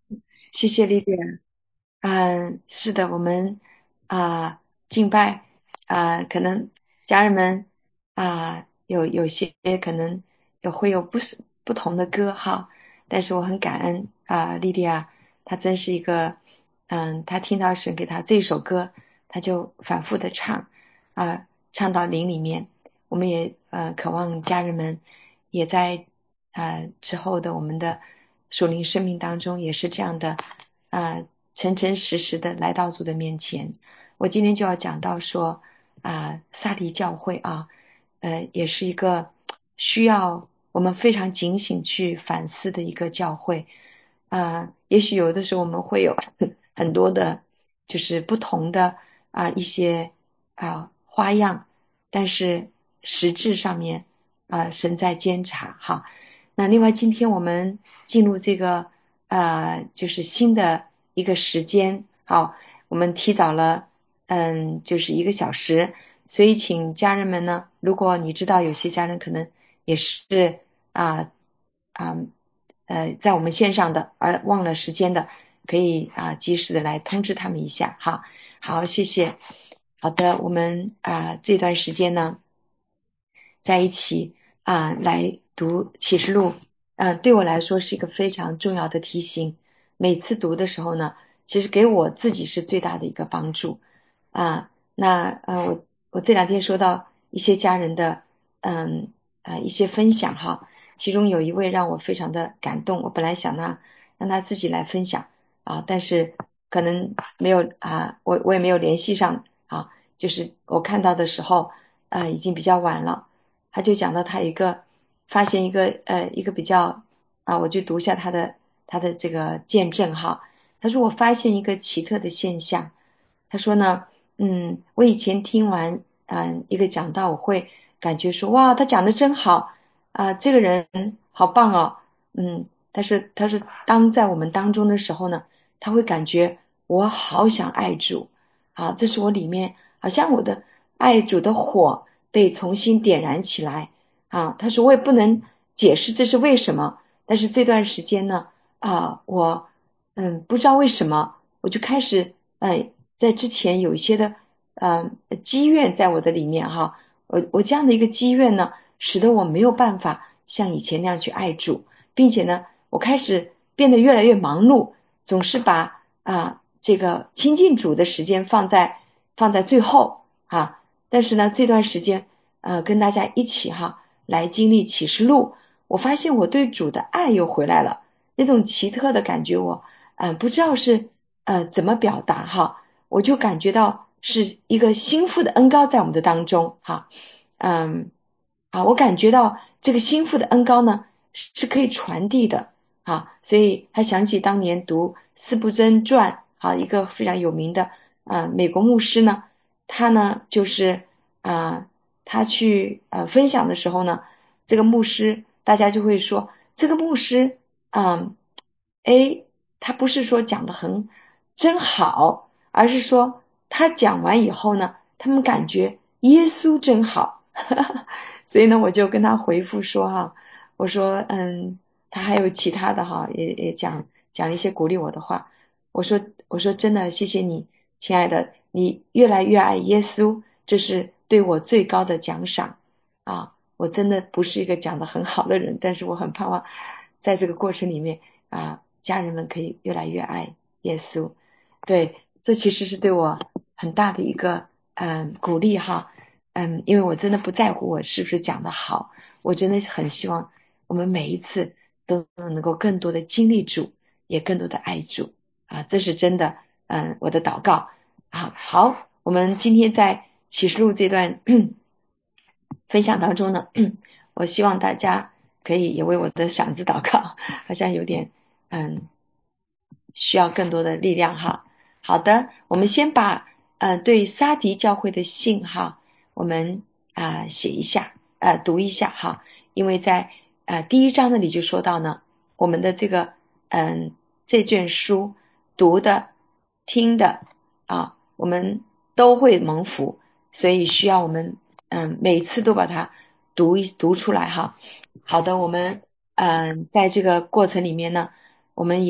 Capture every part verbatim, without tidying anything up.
谢谢丽典。嗯，是的，我们啊、敬拜啊、可能家人们啊、有有些可能有会有不是不同的歌哈，但是我很感恩啊、莉莉娅，她真是一个嗯，她听到神给她这一首歌，她就反复的唱啊、唱到灵里面。我们也呃渴望家人们也在啊、之后的我们的属灵生命当中也是这样的啊、诚诚实实的来到主的面前。我今天就要讲到说啊，萨迪教会啊，呃，也是一个需要我们非常警醒去反思的一个教会啊。也许有的时候我们会有很多的，就是不同的啊一些啊花样，但是实质上面啊神在监察哈。那另外今天我们进入这个呃就是新的一个时间，好，我们提早了嗯就是一个小时，所以请家人们呢，如果你知道有些家人可能也是啊啊呃在我们线上的而忘了时间的，可以啊及时的来通知他们一下哈。好，谢谢。好的，我们啊这段时间呢在一起啊来读启示录，嗯、对我来说是一个非常重要的提醒。每次读的时候呢，其实给我自己是最大的一个帮助啊。那呃我我这两天收到一些家人的嗯呃一些分享哈，其中有一位让我非常的感动，我本来想呢让他自己来分享啊，但是可能没有啊，我我也没有联系上啊，就是我看到的时候呃已经比较晚了。他就讲到他一个发现一个呃一个比较啊，我就读一下他的他的这个见证哈。他说我发现一个奇特的现象。他说呢，嗯，我以前听完嗯一个讲道，我会感觉说哇，他讲的真好啊，这个人好棒哦，嗯，但是他说当在我们当中的时候呢，他会感觉我好想爱主啊，这是我里面好像我的爱主的火被重新点燃起来啊。他说我也不能解释这是为什么，但是这段时间呢啊，我嗯不知道为什么，我就开始呃在之前有一些的呃积怨在我的里面哈，我我这样的一个积怨呢，使得我没有办法像以前那样去爱主，并且呢，我开始变得越来越忙碌，总是把啊这个亲近主的时间放在放在最后啊。但是呢，这段时间呃跟大家一起哈来经历启示录，我发现我对主的爱又回来了，那种奇特的感觉我嗯、呃不知道是呃怎么表达哈，我就感觉到是一个心腹的恩膏在我们的当中哈。嗯啊，我感觉到这个心腹的恩膏呢是是可以传递的啊，所以他想起当年读司布真传啊，一个非常有名的啊美国牧师呢，他呢就是啊他去呃分享的时候呢，这个牧师大家就会说这个牧师嗯诶，他不是说讲的很真好，而是说他讲完以后呢，他们感觉耶稣真好。所以呢，我就跟他回复说哈，我说嗯，他还有其他的哈，也也讲讲一些鼓励我的话。我说我说真的，谢谢你，亲爱的，你越来越爱耶稣，这是对我最高的奖赏啊！我真的不是一个讲的很好的人，但是我很盼望在这个过程里面啊，家人们可以越来越爱耶稣。对，这其实是对我很大的一个嗯鼓励哈。嗯，因为我真的不在乎我是不是讲的好，我真的很希望我们每一次都能够更多的经历主，也更多的爱主啊，这是真的。嗯，我的祷告啊。好，我们今天在启示录这段分享当中呢，我希望大家可以也为我的嗓子祷告，好像有点嗯需要更多的力量哈。好的，我们先把呃对撒迪教会的信哈，我们啊、呃写一下，呃读一下哈，因为在呃第一章那里就说到呢，我们的这个嗯、这卷书读的、听的啊，我们都会蒙福，所以需要我们嗯每次都把它读一读出来哈。好的，我们嗯在这个过程里面呢，我们也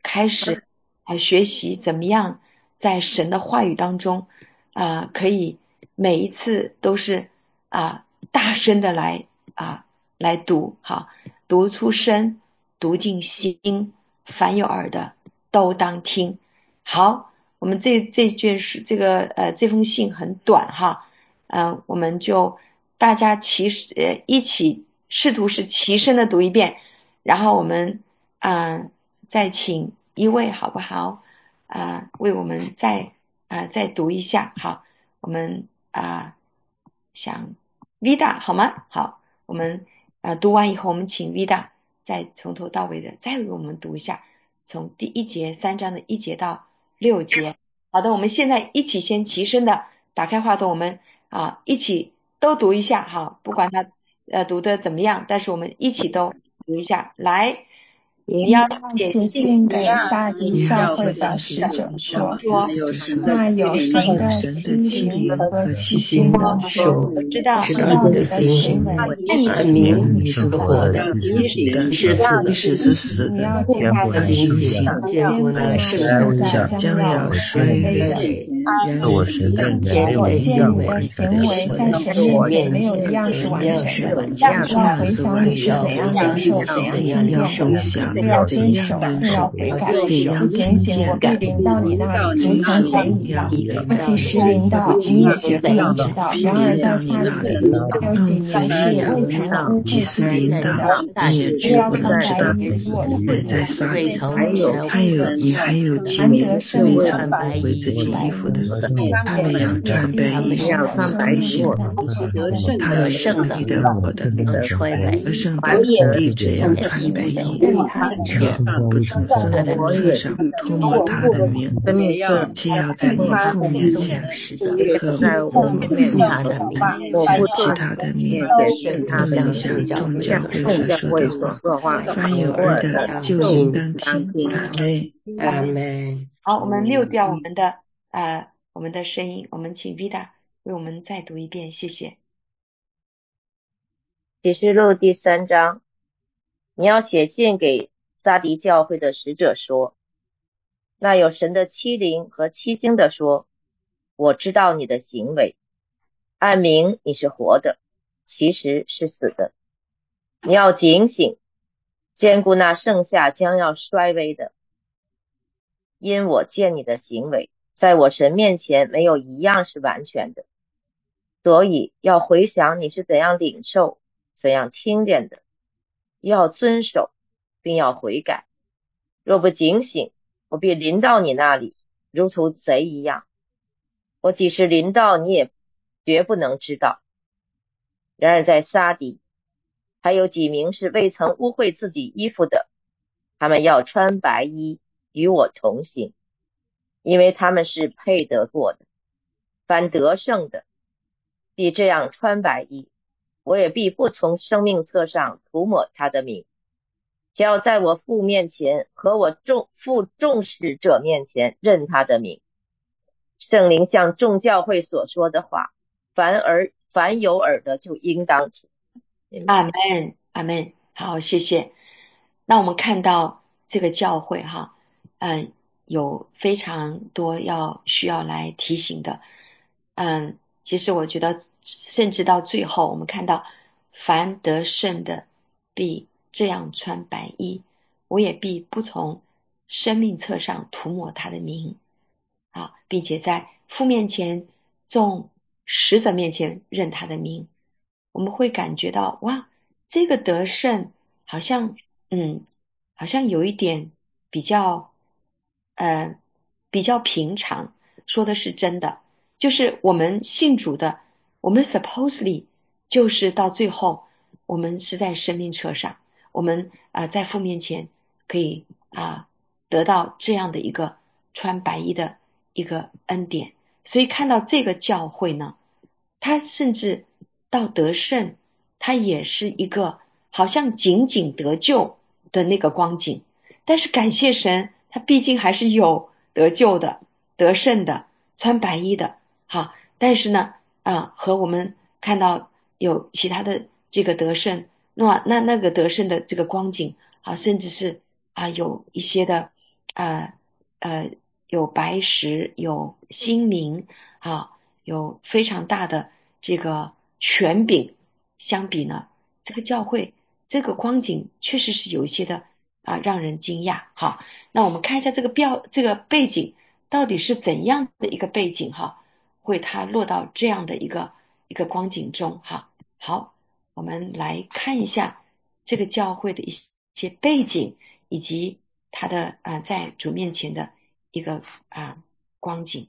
开始啊学习怎么样在神的话语当中啊，可以每一次都是啊大声的来啊来读，好，读出声，读进心，凡有耳的都当听。好，我们这这卷是这个呃这封信很短哈，嗯、呃，我们就大家齐呃一起试图是齐声的读一遍，然后我们啊、呃、再请一位好不好？啊、呃，为我们再啊、呃、再读一下，好，我们啊、呃、想 Vida 好吗？好，我们啊、呃、读完以后，我们请 Vida 再从头到尾的再为我们读一下，从第一节三章的一节到六节。好的，我们现在一起先齐声的打开话筒，我们啊一起都读一下哈，不管他呃读的怎么样，但是我们一起都读一下。来，你要写写信信给撒狄教会的使者说，那有神的欺凌和欺心的说， 我知道我知道你的行为， 按明你是活的， 但是即使是死你的， 要坚固那警醒， 坚固那剩下将要衰微的。然而我见你的行为在神面前没有一样是完全的，要回想你是怎样领受、怎样听见的，不要遵守，不要悔改。警醒，我必临到你那里，如同贼一样。我几时临到，你也绝不能知道。然而在撒狄还有几名是未曾污即秽自使临到， 己的， 你也不绝不要穿白能知道。 衣，与我同人在在。 撒狄， 还有还有你还有几难名得胜未的曾污秽自己衣服的，他们要穿白衣，不显他们是必得活的，而圣的必这样穿白衣，也不从生命册上涂抹他的名，既要在你父面前和我们父显示他的名。又留下众教会所说的话，凡有耳的就应当听。阿们。 好，我们溜掉我们的呃我们的声音，我们请 Vida 为我们再读一遍，谢谢。 启示录第三章，你要写信给撒狄教会的使者说，那有神的欺凌和欺星的说，我知道你的行为，按名你是活的，其实是死的。你要警醒，兼顾那剩下将要衰微的，因我见你的行为，在我神面前没有一样是完全的，所以要回想你是怎样领受、怎样听见的，要遵守，并要悔改。若不警醒，我必临到你那里，如同贼一样。我几时临到，你也绝不能知道。然而在撒狄，还有几名是未曾污秽自己衣服的，他们要穿白衣，与我同行，因为他们是配得过的。凡得胜的，必这样穿白衣，我也必不从生命册上涂抹他的名。只要在我父面前和我众父众使者面前认他的名。圣灵向众教会所说的话，凡耳凡有耳的就应当听。 阿们，阿们。好，谢谢。那我们看到这个教会哈，嗯，有非常多要需要来提醒的。嗯，其实我觉得，甚至到最后，我们看到凡得胜的必这样穿白衣，我也必不从生命册上涂抹他的名啊，并且在父面前、众使者面前认他的名。我们会感觉到，哇，这个得胜好像，嗯，好像有一点比较，呃，比较平常。说的是真的，就是我们信主的，我们 supposedly 就是到最后，我们是在生命册上，我们啊、呃、在父面前可以啊、呃、得到这样的一个穿白衣的一个恩典。所以看到这个教会呢，他甚至到得胜，他也是一个好像仅仅得救的那个光景，但是感谢神，他毕竟还是有得救的、得胜的、穿白衣的，哈。但是呢，啊，和我们看到有其他的这个得胜，那那那个得胜的这个光景啊，甚至是啊有一些的呃呃有白石，有星明啊，有非常大的这个权柄，相比呢，这个教会这个光景确实是有一些的啊让人惊讶哈。那我们看一下这个标这个背景到底是怎样的一个背景哈，会它落到这样的一个一个光景中哈。好，我们来看一下这个教会的一些背景，以及它的啊、呃、在主面前的一个啊、呃、光景。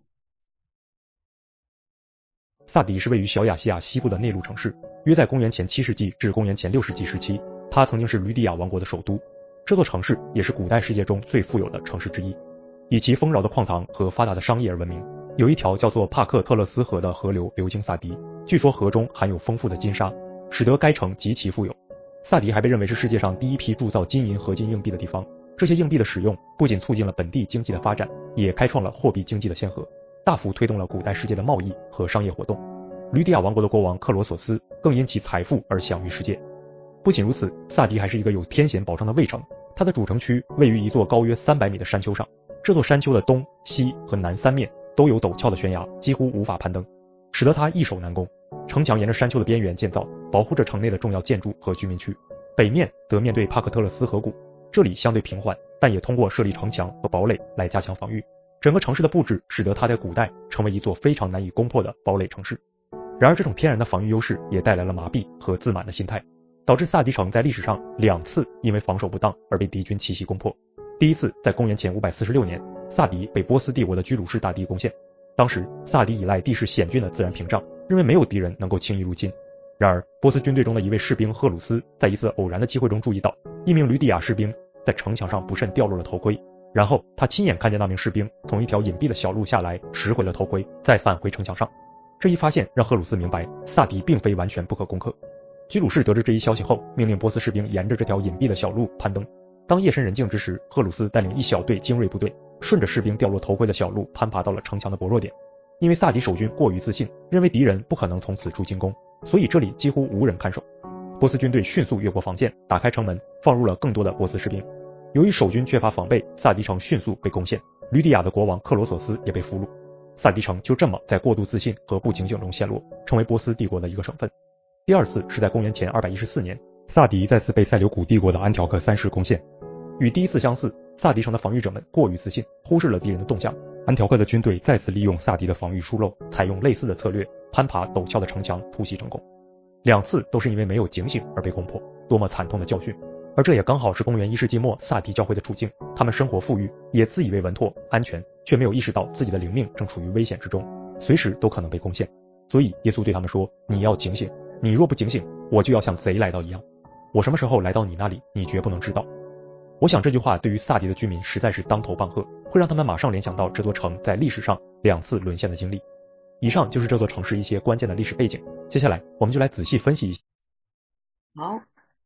萨迪是位于小亚细亚西部的内陆城市，约在公元前七世纪至公元前六世纪时期，它曾经是吕底亚王国的首都。这座城市也是古代世界中最富有的城市之一，以其丰饶的矿藏和发达的商业而闻名。有一条叫做帕克特勒斯河的河流流经萨迪，据说河中含有丰富的金沙，使得该城极其富有。萨迪还被认为是世界上第一批铸造金银合金硬币的地方，这些硬币的使用不仅促进了本地经济的发展，也开创了货币经济的先河，大幅推动了古代世界的贸易和商业活动。吕底亚王国的国王克罗索斯更因其财富而享誉世界。不仅如此，萨迪还是一个有天险保障的卫城，它的主城区位于一座高约三百米的山丘上，这座山丘的东、西和南三面都有陡峭的悬崖，几乎无法攀登，使得它易守难攻。城墙沿着山丘的边缘建造，保护着城内的重要建筑和居民区。北面则面对帕克特勒斯河谷，这里相对平缓，但也通过设立城墙和堡垒来加强防御。整个城市的布置使得它在古代成为一座非常难以攻破的堡垒城市。然而这种天然的防御优势也带来了麻痹和自满的心态，导致萨迪城在历史上两次因为防守不当而被敌军奇袭攻破。第一次在公元前五百四十六年，萨迪被波斯帝国的居鲁士大帝攻陷，当时萨迪依赖地势险峻的自然屏障，认为没有敌人能够轻易入侵。然而波斯军队中的一位士兵赫鲁斯在一次偶然的机会中注意到一名吕底亚士兵在城墙上不慎掉落了头盔，然后他亲眼看见那名士兵从一条隐蔽的小路下来，拾回了头盔，再返回城墙上。这一发现让赫鲁斯明白萨迪并非完全不可攻克。居鲁士得知这一消息后，命令波斯士兵沿着这条隐蔽的小路攀登。当夜深人静之时，赫鲁斯带领一小队精锐部队顺着士兵掉落头盔的小路攀爬到了城墙的薄弱点。因为萨迪守军过于自信，认为敌人不可能从此处进攻，所以这里几乎无人看守。波斯军队迅速越过防线，打开城门，放入了更多的波斯士兵。由于守军缺乏防备，萨迪城迅速被攻陷，吕底亚的国王克罗索斯也被俘虏。萨迪城就这么在过度自信和不警醒中陷落，成为波斯帝国的一个省份。第二次是在公元前二百一十四年，萨迪再次被塞琉古帝国的安条克三世攻陷。与第一次相似，萨迪城的防御者们过于自信，忽视了敌人的动向。安条克的军队再次利用萨迪的防御疏漏，采用类似的策略，攀爬陡峭的城墙，突袭成功。两次都是因为没有警醒而被攻破，多么惨痛的教训！而这也刚好是公元一世纪末萨迪教会的处境，他们生活富裕，也自以为稳妥安全，却没有意识到自己的灵命正处于危险之中，随时都可能被攻陷。所以耶稣对他们说，你要警醒，你若不警醒，我就要像贼来到一样。我什么时候来到你那里，你绝不能知道。我想这句话对于萨迪的居民实在是当头棒喝，会让他们马上联想到这座城在历史上两次沦陷的经历。以上就是这座城市一些关键的历史背景，接下来我们就来仔细分析一下。 好，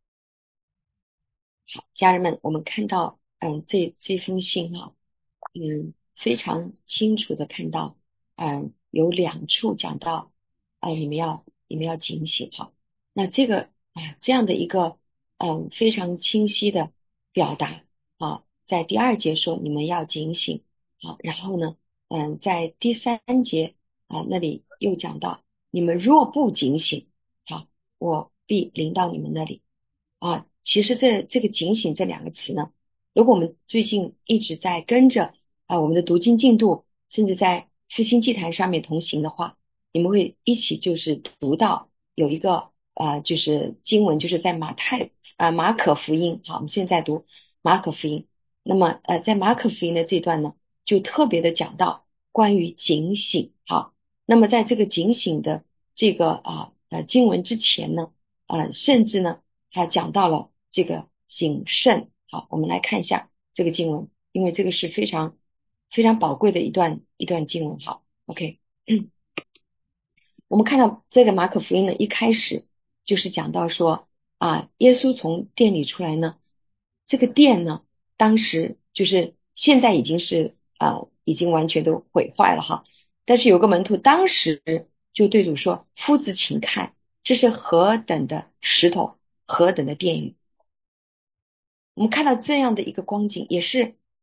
好，家人们，我们看到，嗯，这这封信啊，嗯，非常清楚的看到，嗯，有两处讲到，啊、呃，你们要你们要警醒哈。那这个啊、呃，这样的一个嗯非常清晰的表达啊，在第二节说你们要警醒，好，然后呢，嗯，在第三节啊那里又讲到，你们若不警醒，好，我必临到你们那里。啊，其实这这个警醒这两个词呢，如果我们最近一直在跟着啊我们的读经进度，甚至在复兴祭坛上面同行的话，你们会一起就是读到有一个呃就是经文，就是在马太啊、呃、马可福音，好，我们现在读马可福音。那么呃在马可福音的这段呢，就特别的讲到关于警醒，好，那么在这个警醒的这个啊呃经文之前呢，呃甚至呢还讲到了这个谨慎。好，我们来看一下这个经文，因为这个是非常非常宝贵的一段一段经文。好 ，OK， 我们看到这个马可福音呢，一开始就是讲到说啊，耶稣从殿里出来呢，这个殿呢，当时就是现在已经是啊，已经完全都毁坏了哈。但是有个门徒当时就对主说：“夫子，请看，这是何等的石头，何等的殿宇。”我们看到这样的一个光景，也是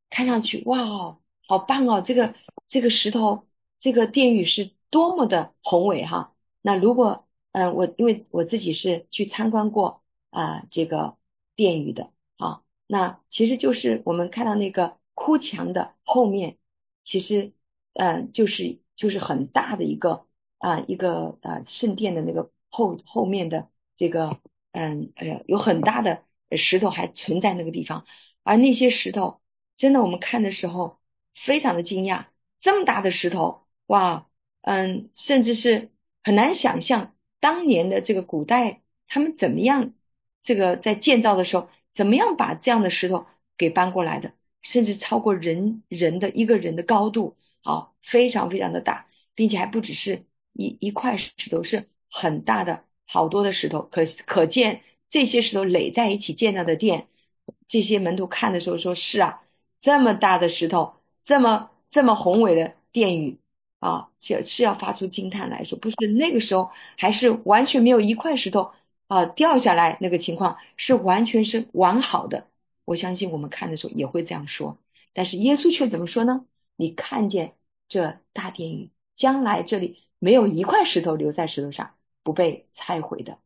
看上去哇，好棒哦，这个这个石头，这个殿宇是多么的宏伟哈。那如果呃我因为我自己是去参观过啊、呃、这个殿宇的啊，那其实就是我们看到那个哭墙的后面，其实呃就是就是很大的一个啊、呃、一个呃圣殿的那个后后面的这个嗯呃有很大的石头还存在那个地方，而那些石头真的我们看的时候非常的惊讶，这么大的石头，哇，嗯，甚至是很难想象当年的这个古代他们怎么样，这个在建造的时候怎么样把这样的石头给搬过来的，甚至超过人人的一个人的高度，啊，非常非常的大，并且还不只是一一块石头，是很大的好多的石头，可可见这些石头垒在一起建造的殿，这些门徒看的时候说是啊，这么大的石头，这么这么宏伟的殿宇啊，是是要发出惊叹来说，不是那个时候还是完全没有一块石头啊掉下来，那个情况是完全是完好的。我相信我们看的时候也会这样说，但是耶稣却怎么说呢？你看见这大殿宇，将来这里没有一块石头留在石头上不被拆毁的。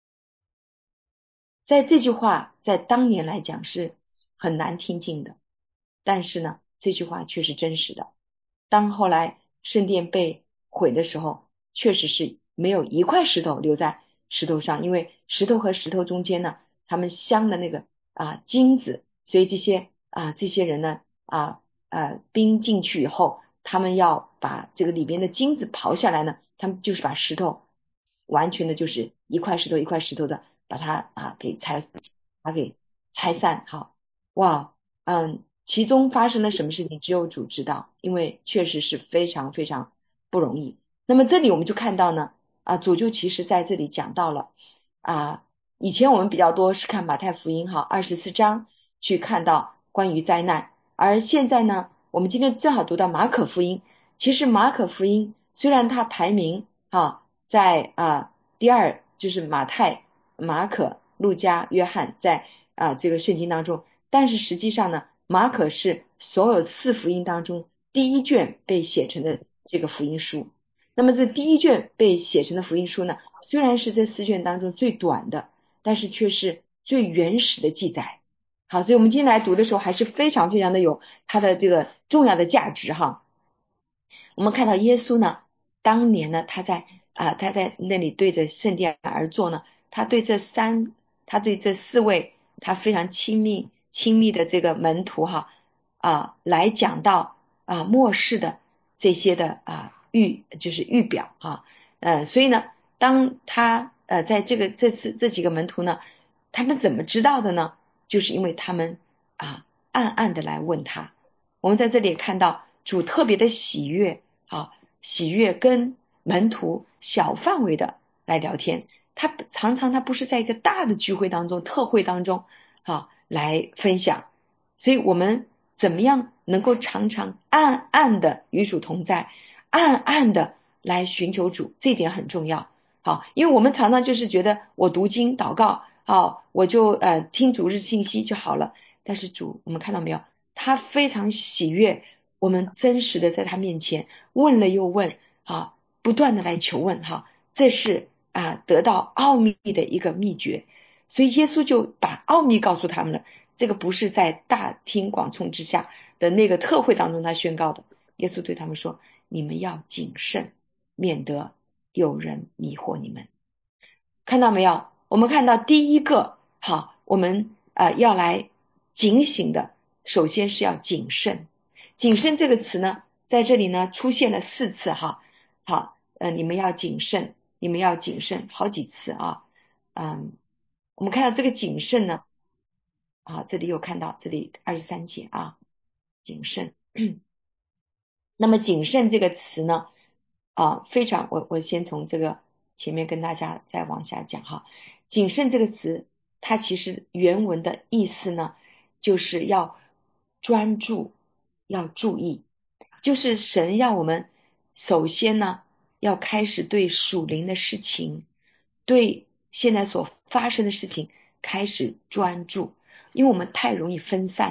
在这句话在当年来讲是很难听进的，但是呢这句话却是真实的。当后来圣殿被毁的时候，确实是没有一块石头留在石头上，因为石头和石头中间呢他们镶的那个啊金子，所以这些啊这些人呢啊呃兵进去以后，他们要把这个里边的金子刨下来呢，他们就是把石头完全的就是一块石头一块石头的把它啊给拆把它给拆散。好，哇，嗯，其中发生了什么事情只有主知道，因为确实是非常非常不容易。那么这里我们就看到呢啊主就其实在这里讲到了啊以前我们比较多是看马太福音哈二十四章去看到关于灾难，而现在呢我们今天正好读到马可福音。其实马可福音虽然它排名啊在啊第二，就是马太、马可、路加、约翰在啊这个圣经当中，但是实际上呢马可是所有四福音当中第一卷被写成的这个福音书。那么这第一卷被写成的福音书呢，虽然是这四卷当中最短的，但是却是最原始的记载。好，所以我们今天来读的时候还是非常非常的有它的这个重要的价值哈。我们看到耶稣呢当年呢他在啊、呃、他在那里对着圣殿而坐呢，他对这三他对这四位他非常亲密亲密的这个门徒哈啊、呃、来讲到啊、呃、末世的这些的啊、呃、预就是预表啊呃所以呢当他呃在这个这次这几个门徒呢，他们怎么知道的呢？就是因为他们啊暗暗的来问他。我们在这里看到主特别的喜悦啊，喜悦跟门徒小范围的来聊天，他常常他不是在一个大的聚会当中特会当中啊来分享，所以我们怎么样能够常常暗暗的与主同在，暗暗的来寻求主，这一点很重要。好，因为我们常常就是觉得我读经祷告好，我就呃听主日信息就好了，但是主我们看到没有，他非常喜悦我们真实的在他面前问了又问啊，不断的来求问哈，这是啊得到奥秘的一个秘诀。所以耶稣就把奥秘告诉他们了，这个不是在大庭广众之下的那个特会当中他宣告的。耶稣对他们说，你们要谨慎，免得有人迷惑你们。看到没有，我们看到第一个好，我们呃要来警醒的，首先是要谨慎。谨慎这个词呢在这里呢出现了四次哈。好，呃你们要谨慎，你们要谨慎好几次啊。嗯，我们看到这个谨慎呢啊，这里有看到这里二十三节啊，谨慎那么谨慎这个词呢啊非常我我先从这个前面跟大家再往下讲哈。谨慎这个词它其实原文的意思呢就是要专注，要注意，就是神要我们首先呢要开始对属灵的事情，对现在所发生的事情开始专注，因为我们太容易分散了，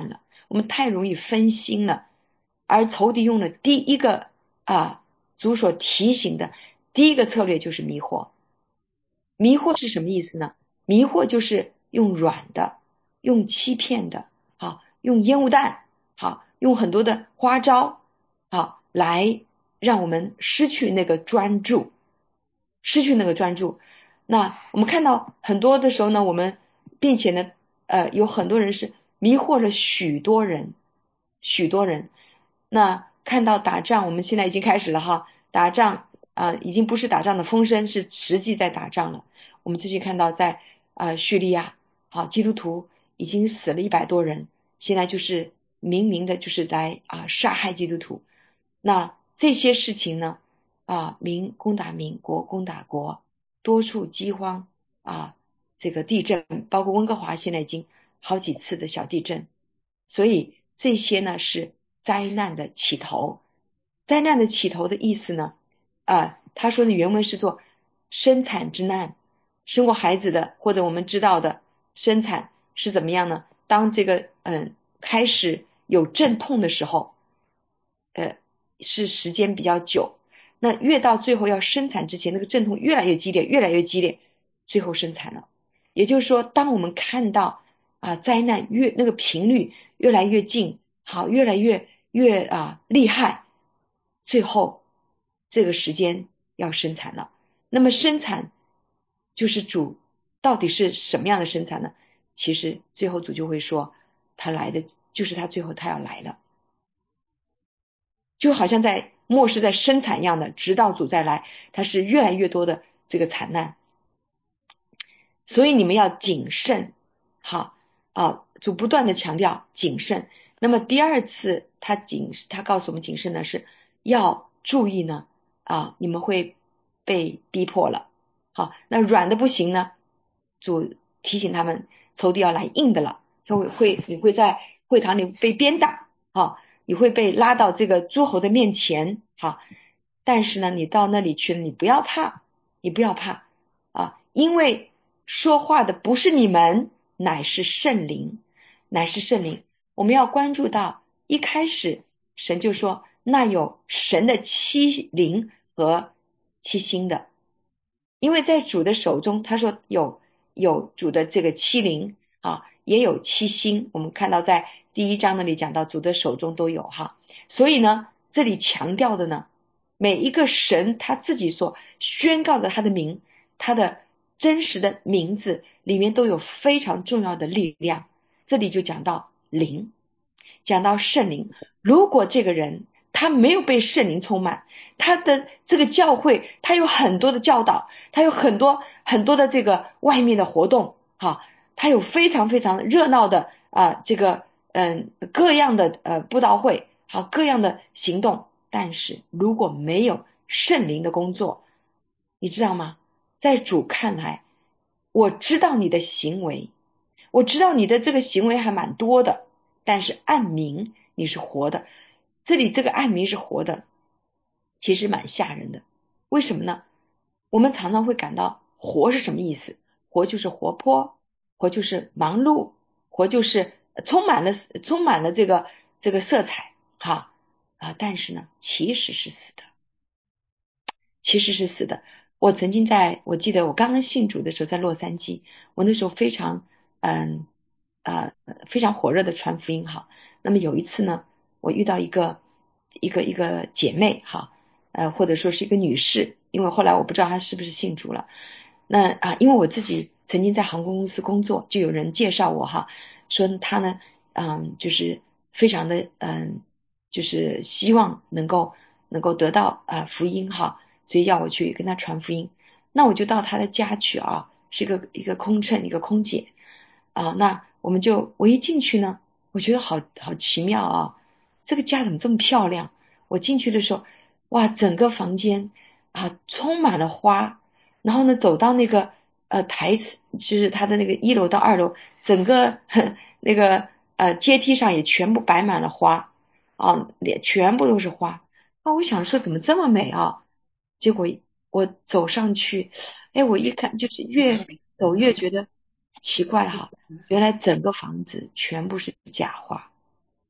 我们太容易分心了，而仇敌用的第一个啊主所提醒的第一个策略就是迷惑。迷惑是什么意思呢？迷惑就是用软的，用欺骗的，好，用烟雾弹，好，用很多的花招，好，来让我们失去那个专注，失去那个专注。那我们看到很多的时候呢，我们并且呢，呃，有很多人是迷惑了许多人，许多人。那看到打仗，我们现在已经开始了哈，打仗啊、呃，已经不是打仗的风声，是实际在打仗了。我们最近看到在啊、呃、叙利亚，好，基督徒已经死了一百多人，现在就是明明的就是来啊、呃、杀害基督徒。那这些事情呢，啊、民攻打民，国攻打国，多处饥荒啊，这个地震，包括温哥华现在已经好几次的小地震，所以这些呢是灾难的起头。灾难的起头的意思呢，啊，他说的原文是做生产之难。生过孩子的或者我们知道的生产是怎么样呢？当这个嗯开始有阵痛的时候，呃是时间比较久，那越到最后要生产之前，那个阵痛越来越激烈，越来越激烈，最后生产了。也就是说，当我们看到啊灾难越那个频率越来越近，好，越来越越啊厉害，最后这个时间要生产了。那么生产就是主到底是什么样的生产呢？其实最后主就会说，他来的就是他最后他要来了，就好像在末世在生产一样的，直到主再来，它是越来越多的这个惨难。所以你们要谨慎，好啊，主不断的强调谨慎。那么第二次他谨他告诉我们谨慎呢，是要注意呢啊，你们会被逼迫了。好，那软的不行呢，主提醒他们，仇敌要来硬的了，会会你会在会堂里被鞭打，好，你会被拉到这个诸侯的面前，好，但是呢，你到那里去，你不要怕，你不要怕啊，因为说话的不是你们，乃是圣灵，乃是圣灵。我们要关注到一开始神就说，那有神的七灵和七星的，因为在主的手中，他说有有主的这个七灵啊，也有七星。我们看到在第一章那里讲到主的手中都有哈，所以呢，这里强调的呢，每一个神他自己所宣告的他的名，他的真实的名字里面都有非常重要的力量。这里就讲到灵，讲到圣灵。如果这个人他没有被圣灵充满，他的这个教会他有很多的教导，他有很多很多的这个外面的活动，哈，他有非常非常热闹的啊、呃、这个嗯各样的呃布道会，好，各样的行动，但是如果没有圣灵的工作，你知道吗？在主看来，我知道你的行为，我知道你的这个行为还蛮多的，但是暗明你是活的。这里这个暗明是活的，其实蛮吓人的。为什么呢？我们常常会感到活是什么意思？活就是活泼，活就是忙碌，活就是充满了充满了这个这个色彩，哈啊，但是呢，其实是死的，其实是死的。我曾经在我记得我刚刚信主的时候，在洛杉矶，我那时候非常嗯啊、呃、非常火热的传福音哈。那么有一次呢，我遇到一个一个一个姐妹哈，呃或者说是一个女士，因为后来我不知道她是不是信主了。那啊，因为我自己曾经在航空公司工作，就有人介绍我哈，说她呢嗯就是非常的嗯就是希望能够能够得到啊、呃、福音哈。所以要我去跟他传福音，那我就到他的家去啊，是一个一个空乘，一个空姐啊。那我们就我一进去呢，我觉得好好奇妙啊，这个家怎么这么漂亮？我进去的时候，哇，整个房间啊充满了花，然后呢，走到那个呃台子，就是他的那个一楼到二楼，整个呵那个呃阶梯上也全部摆满了花啊，全部都是花啊。我想说怎么这么美啊？结果我走上去，哎，我一看就是越走越觉得奇怪哈，原来整个房子全部是假花，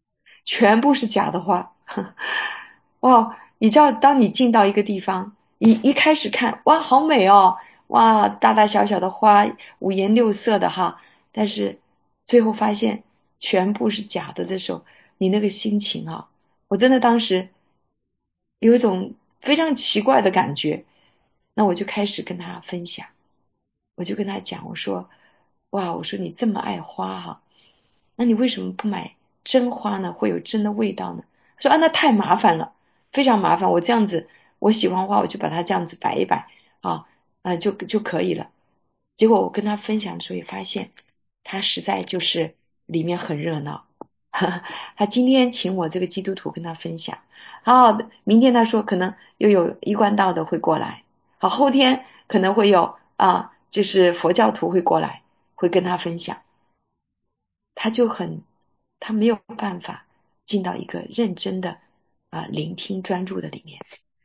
全部是假的花。哇，你知道当你进到一个地方，你一开始看，哇好美哦，哇大大小小的花，五颜六色的哈，但是最后发现全部是假的的时候，你那个心情啊，我真的当时有一种非常奇怪的感觉。那我就开始跟他分享，我就跟他讲，我说哇，我说你这么爱花哈，那你为什么不买真花呢？会有真的味道呢？他说啊，那太麻烦了，非常麻烦，我这样子我喜欢花，我就把它这样子摆一摆啊，呃、就就可以了。结果我跟他分享的时候也发现他实在就是里面很热闹。他今天请我这个基督徒跟他分享，好，明天他说可能又有一贯道的会过来，好，后天可能会有啊，就是佛教徒会过来，会跟他分享。他就很，他没有办法进到一个认真的啊聆听专注的里面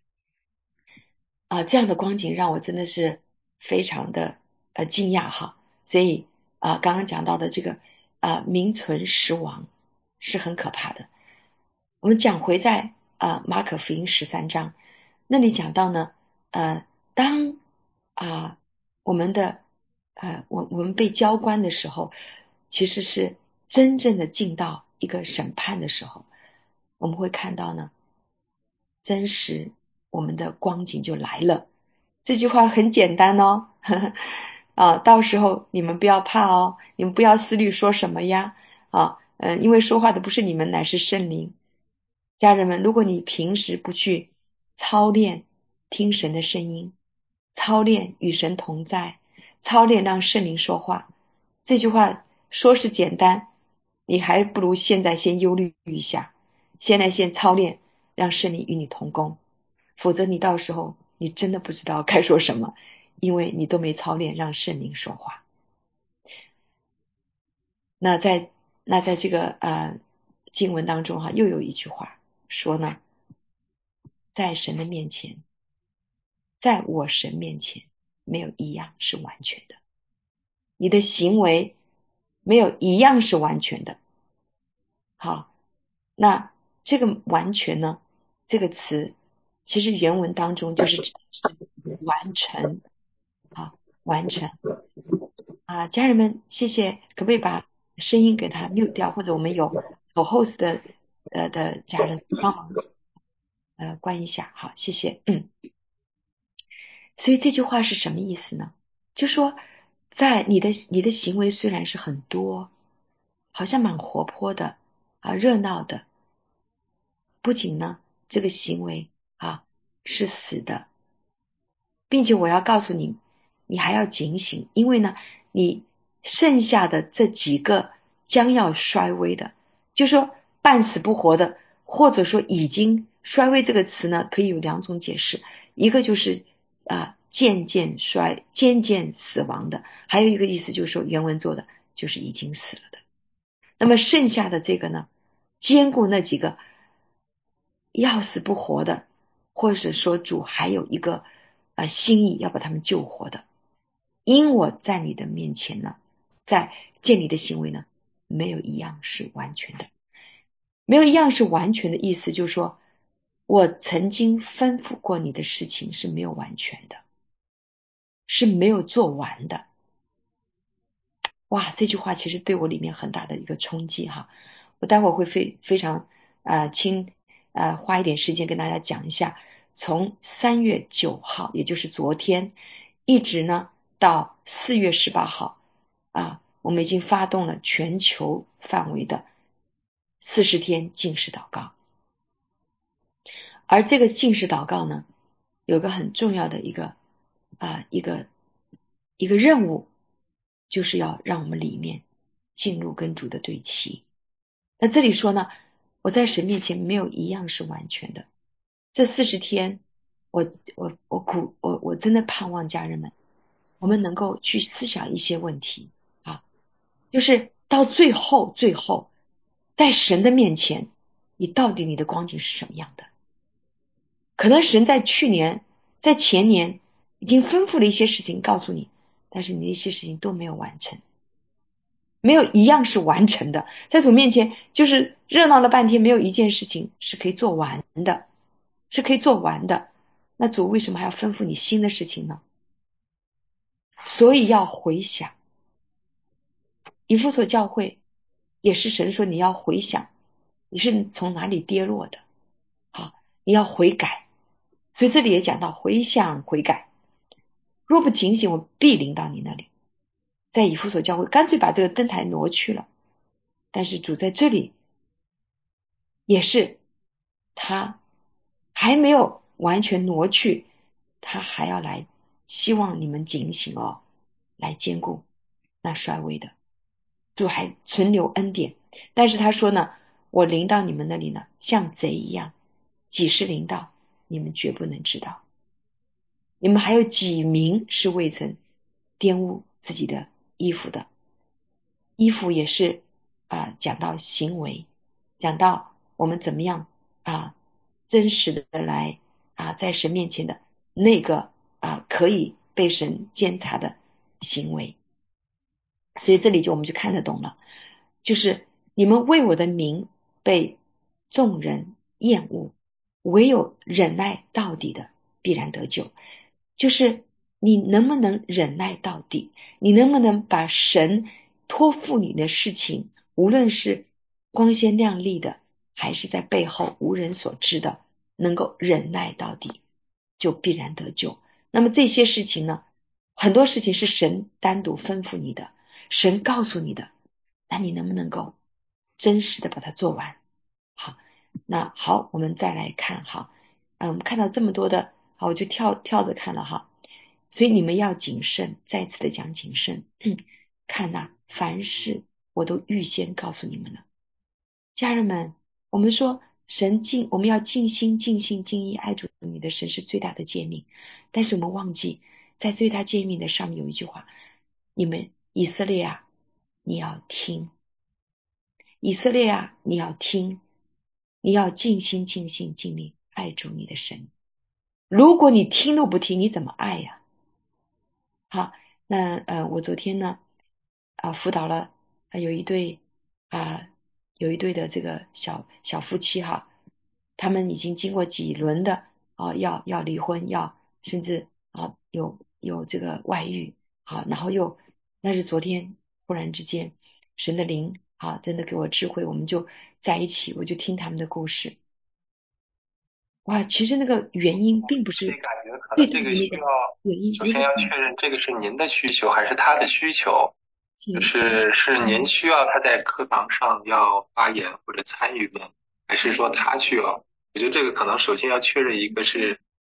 啊，这样的光景让我真的是非常的呃惊讶哈。所以啊，刚刚讲到的这个啊名存实亡是很可怕的。我们讲回在啊马可福音十三章那里讲到呢，呃，当啊我们的呃我我们被交官的时候，其实是真正的进到一个审判的时候，我们会看到呢，真实我们的光景就来了。这句话很简单哦，呵呵啊，到时候你们不要怕哦，你们不要思虑说什么呀，啊，嗯、呃，因为说话的不是你们，乃是圣灵。家人们，如果你平时不去操练听神的声音，操练与神同在，操练让圣灵说话，这句话说是简单，你还不如现在先忧虑一下，现在先操练让圣灵与你同工，否则你到时候你真的不知道该说什么，因为你都没操练让圣灵说话。那在那在这个呃经文当中哈，又有一句话说呢，在神的面前，在我神面前，没有一样是完全的。你的行为没有一样是完全的。好，那这个完全呢，这个词其实原文当中就是指完成，好，完成啊，家人们，谢谢，可不可以把声音给它 mute 掉，或者我们有有 host 的呃的家人帮忙呃关一下，好，谢谢，嗯。所以这句话是什么意思呢？就说在你的你的行为虽然是很多，好像蛮活泼的啊，热闹的，不仅呢这个行为啊是死的，并且我要告诉你，你还要警醒，因为呢你剩下的这几个将要衰微的，就说半死不活的，或者说已经衰微这个词呢可以有两种解释，一个就是啊渐渐衰渐渐死亡的，还有一个意思就是说原文做的就是已经死了的。那么剩下的这个呢，兼顾那几个要死不活的，或者说主还有一个呃心意要把他们救活的，因我在你的面前呢，在见你的行为呢，没有一样是完全的。没有一样是完全的意思就是说，我曾经吩咐过你的事情是没有完全的，是没有做完的。哇，这句话其实对我里面很大的一个冲击哈，我待会儿会非非常呃轻呃花一点时间跟大家讲一下，从三月九号，也就是昨天，一直呢到四月十八号啊，我们已经发动了全球范围的四十天禁食祷告。而这个禁食祷告呢，有个很重要的一个啊一个一个任务，就是要让我们里面进入跟主的对齐。那这里说呢，我在神面前没有一样是完全的。这四十天，我我我苦我我真的盼望家人们，我们能够去思想一些问题啊，就是到最后最后，在神的面前，你到底你的光景是什么样的？可能神在去年在前年已经吩咐了一些事情告诉你，但是你那些事情都没有完成。 没有一样是完成的，在主面前就是热闹了半天，没有一件事情是可以做完的，是可以做完的。那主为什么还要吩咐你新的事情呢？所以要回想。以弗所教会也是神说你要回想你是从哪里跌落的，好，你要悔改。所以这里也讲到回想悔改，若不警醒，我必临到你那里。在以弗所教会干脆把这个灯台挪去了，但是主在这里也是他还没有完全挪去，他还要来希望你们警醒哦，来兼顾那衰微的。主还存留恩典，但是他说呢，我临到你们那里呢，像贼一样，几时临到，你们绝不能知道。你们还有几名是未曾玷污自己的衣服的？衣服也是啊，讲到行为，讲到我们怎么样啊，真实的来啊，在神面前的那个啊，可以被神监察的行为。所以这里就我们就看得懂了，就是你们为我的名被众人厌恶，唯有忍耐到底的必然得救。就是你能不能忍耐到底，你能不能把神托付你的事情，无论是光鲜亮丽的，还是在背后无人所知的，能够忍耐到底，就必然得救。那么这些事情呢，很多事情是神单独吩咐你的，神告诉你的，那你能不能够真实的把它做完？好，那好，我们再来看哈，嗯，我们看到这么多的，好，我就跳跳着看了哈。所以你们要谨慎，再次的讲谨慎。看呐，凡事我都预先告诉你们了。家人们，我们说神尽，我们要尽心尽性尽意爱主你的神是最大的诫命，但是我们忘记在最大诫命的上面有一句话，你们以色列啊，你要听，以色列啊，你要听，你要尽心尽性尽力爱主你的神。如果你听都不听，你怎么爱呀？好，那呃，我昨天呢啊辅导了、呃、有一对啊有一对的这个小小夫妻哈，他们已经经过几轮的啊要要离婚，要甚至啊有有这个外遇，好，然后又那是昨天忽然之间神的灵啊真的给我智慧，我们就在一起，我就听他们的故事。哇，其实那个原因并不是所以感觉可能这个需要首先要确认这个是您的需求还是他的需求，就是是您需要他在课堂上要发言或者参与呢，还是说他需要？我觉得这个可能首先要确认一个是。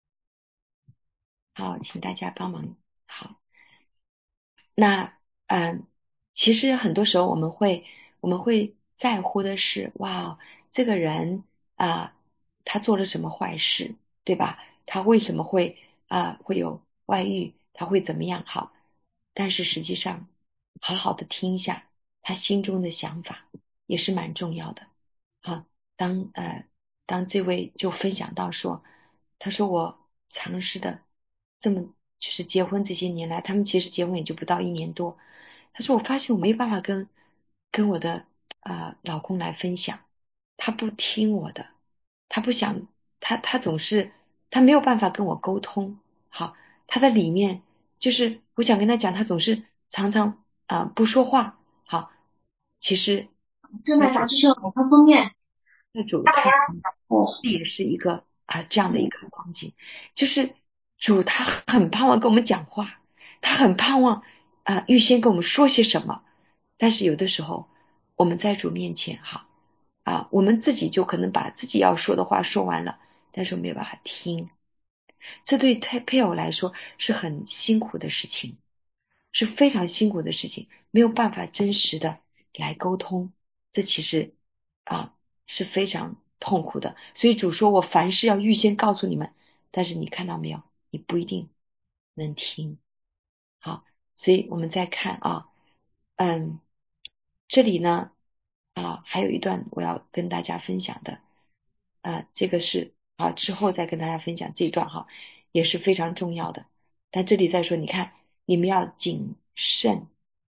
好，请大家帮忙。好，那嗯，其实很多时候我们会我们会在乎的是，哇，这个人啊，他做了什么坏事，对吧？他为什么会啊会有外遇？他会怎么样？好，但是实际上，好好的听一下他心中的想法也是蛮重要的。好，当呃当这位就分享到说，他说我尝试的这么就是结婚这些年来，他们其实结婚也就不到一年多。他说我发现我没办法跟跟我的啊、呃、老公来分享，他不听我的，他不想他他总是他没有办法跟我沟通。好，他在里面就是我想跟他讲，他总是常常啊、呃、不说话。好，其实正在杂志社我看封面， 那主看这也是一个啊这样的一个光景，就是主他很盼望跟我们讲话，他很盼望啊预先跟我们说些什么，但是有的时候我们在主面前哈啊我们自己就可能把自己要说的话说完了，但是我没有办法听，这对配配偶来说是很辛苦的事情，是非常辛苦的事情，没有办法真实的来沟通，这其实啊是非常痛苦的。所以主说我凡事要预先告诉你们，但是你看到没有，你不一定能听。好，所以我们再看啊，嗯，这里呢啊还有一段我要跟大家分享的，啊这个是啊之后再跟大家分享这一段哈，也是非常重要的。但这里再说，你看你们要谨慎，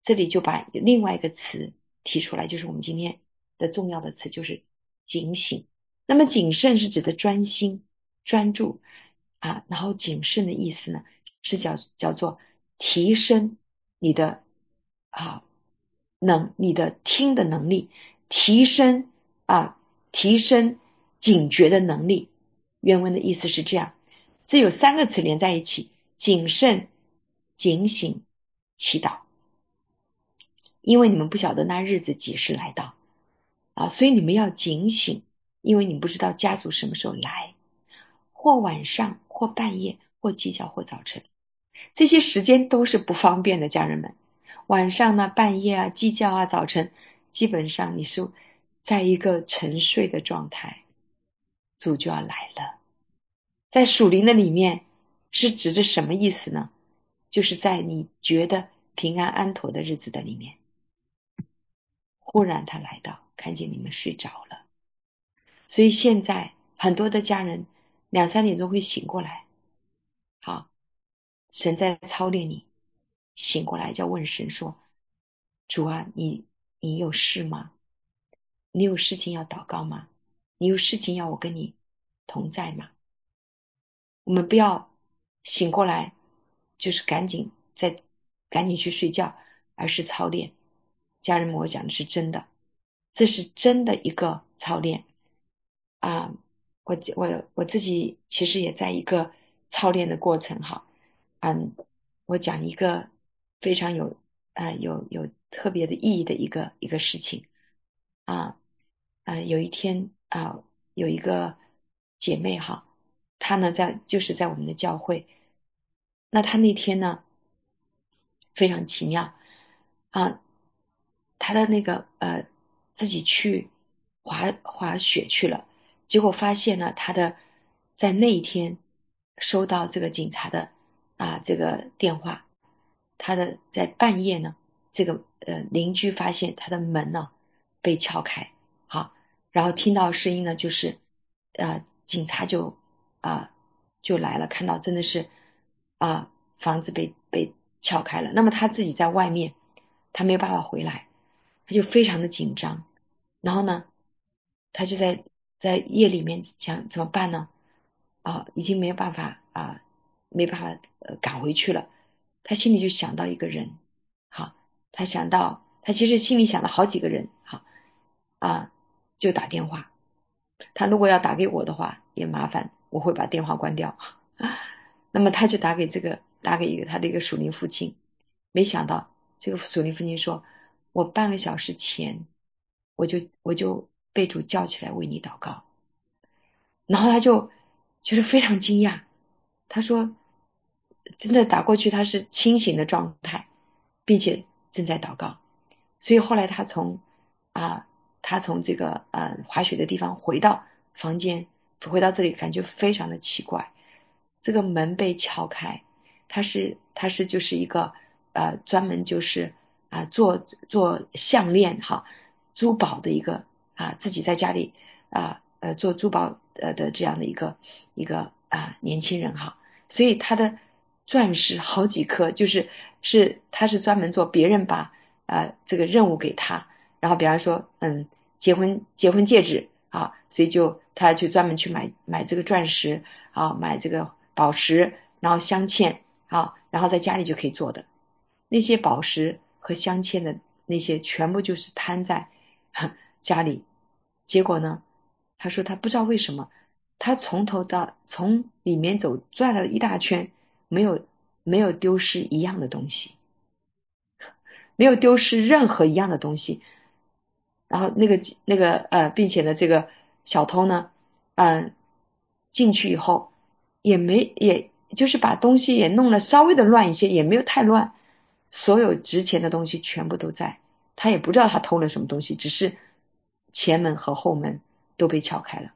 这里就把另外一个词提出来，就是我们今天的重要的词，就是警醒。那么谨慎是指的专心专注啊，然后谨慎的意思呢是叫叫做提升你的啊能你的听的能力，提升啊提升警觉的能力。原文的意思是这样，这有三个词连在一起，谨慎、警醒、祈祷。因为你们不晓得那日子几时来到啊，所以你们要警醒，因为你不知道家族什么时候来，或晚上，或半夜，或鸡叫，或早晨，这些时间都是不方便的，家人们。晚上呢，半夜啊，鸡叫啊，早晨，基本上你是在一个沉睡的状态，主就要来了。在属灵的里面是指着什么意思呢？就是在你觉得平安安妥的日子的里面，忽然他来到，看见你们睡着了。所以现在很多的家人两三点钟会醒过来，好，神在操练你，醒过来就要问神说，主啊，你你有事吗？你有事情要祷告吗？你有事情要我跟你同在吗？我们不要醒过来就是赶紧再赶紧去睡觉，而是操练。家人们，我讲的是真的，这是真的一个操练啊！我我我自己其实也在一个操练的过程哈。嗯，我讲一个非常有啊、呃、有有特别的意义的一个一个事情啊。呃，有一天啊，有一个姐妹哈，她呢在就是在我们的教会，那她那天呢非常奇妙啊，她的那个呃自己去滑滑雪去了，结果发现呢她的在那一天收到这个警察的啊这个电话，她的在半夜呢，这个呃邻居发现她的门呢被撬开，好，然后听到声音呢就是呃警察就啊就来了，看到真的是啊房子被被撬开了，那么他自己在外面，他没有办法回来，他就非常的紧张，然后呢他就在在夜里面想怎么办呢？啊已经没有办法啊没办法呃赶回去了，他心里就想到一个人，好，他想到他其实心里想了好几个人，好啊就打电话，他如果要打给我的话也麻烦，我会把电话关掉。那么他就打给这个打给一个他的一个属灵父亲，没想到这个属灵父亲说，我半个小时前我就我就被主叫起来为你祷告。然后他就觉得非常惊讶，他说真的打过去他是清醒的状态，并且正在祷告。所以后来他从啊他从这个呃滑雪的地方回到房间，回到这里感觉非常的奇怪，这个门被撬开，他是他是就是一个呃专门就是啊做做项链哈珠宝的一个啊自己在家里啊呃做珠宝呃的这样的一个一个啊年轻人哈，所以他的钻石好几颗，就是是他是专门做别人把呃这个任务给他，然后比方说嗯结婚结婚戒指啊，所以就他就专门去买买这个钻石啊，买这个宝石，然后镶嵌啊，然后在家里就可以做的那些宝石和镶嵌的那些全部就是摊在家里，结果呢他说他不知道为什么他从头到从里面走转了一大圈，没有没有丢失一样的东西，没有丢失任何一样的东西。然后那个那个呃，并且呢，这个小偷呢，嗯、呃，进去以后也没也就是把东西也弄了稍微的乱一些，也没有太乱，所有值钱的东西全部都在，他也不知道他偷了什么东西，只是前门和后门都被撬开了。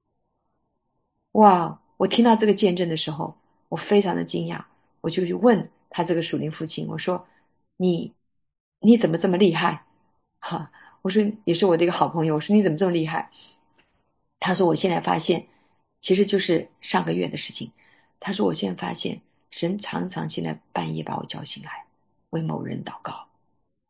哇，我听到这个见证的时候，我非常的惊讶，我就去问他这个属灵父亲，我说你你怎么这么厉害？哈，我说也是我的一个好朋友，我说你怎么这么厉害？他说我现在发现，其实就是上个月的事情。他说我现在发现，神常常现在半夜把我叫醒来，为某人祷告。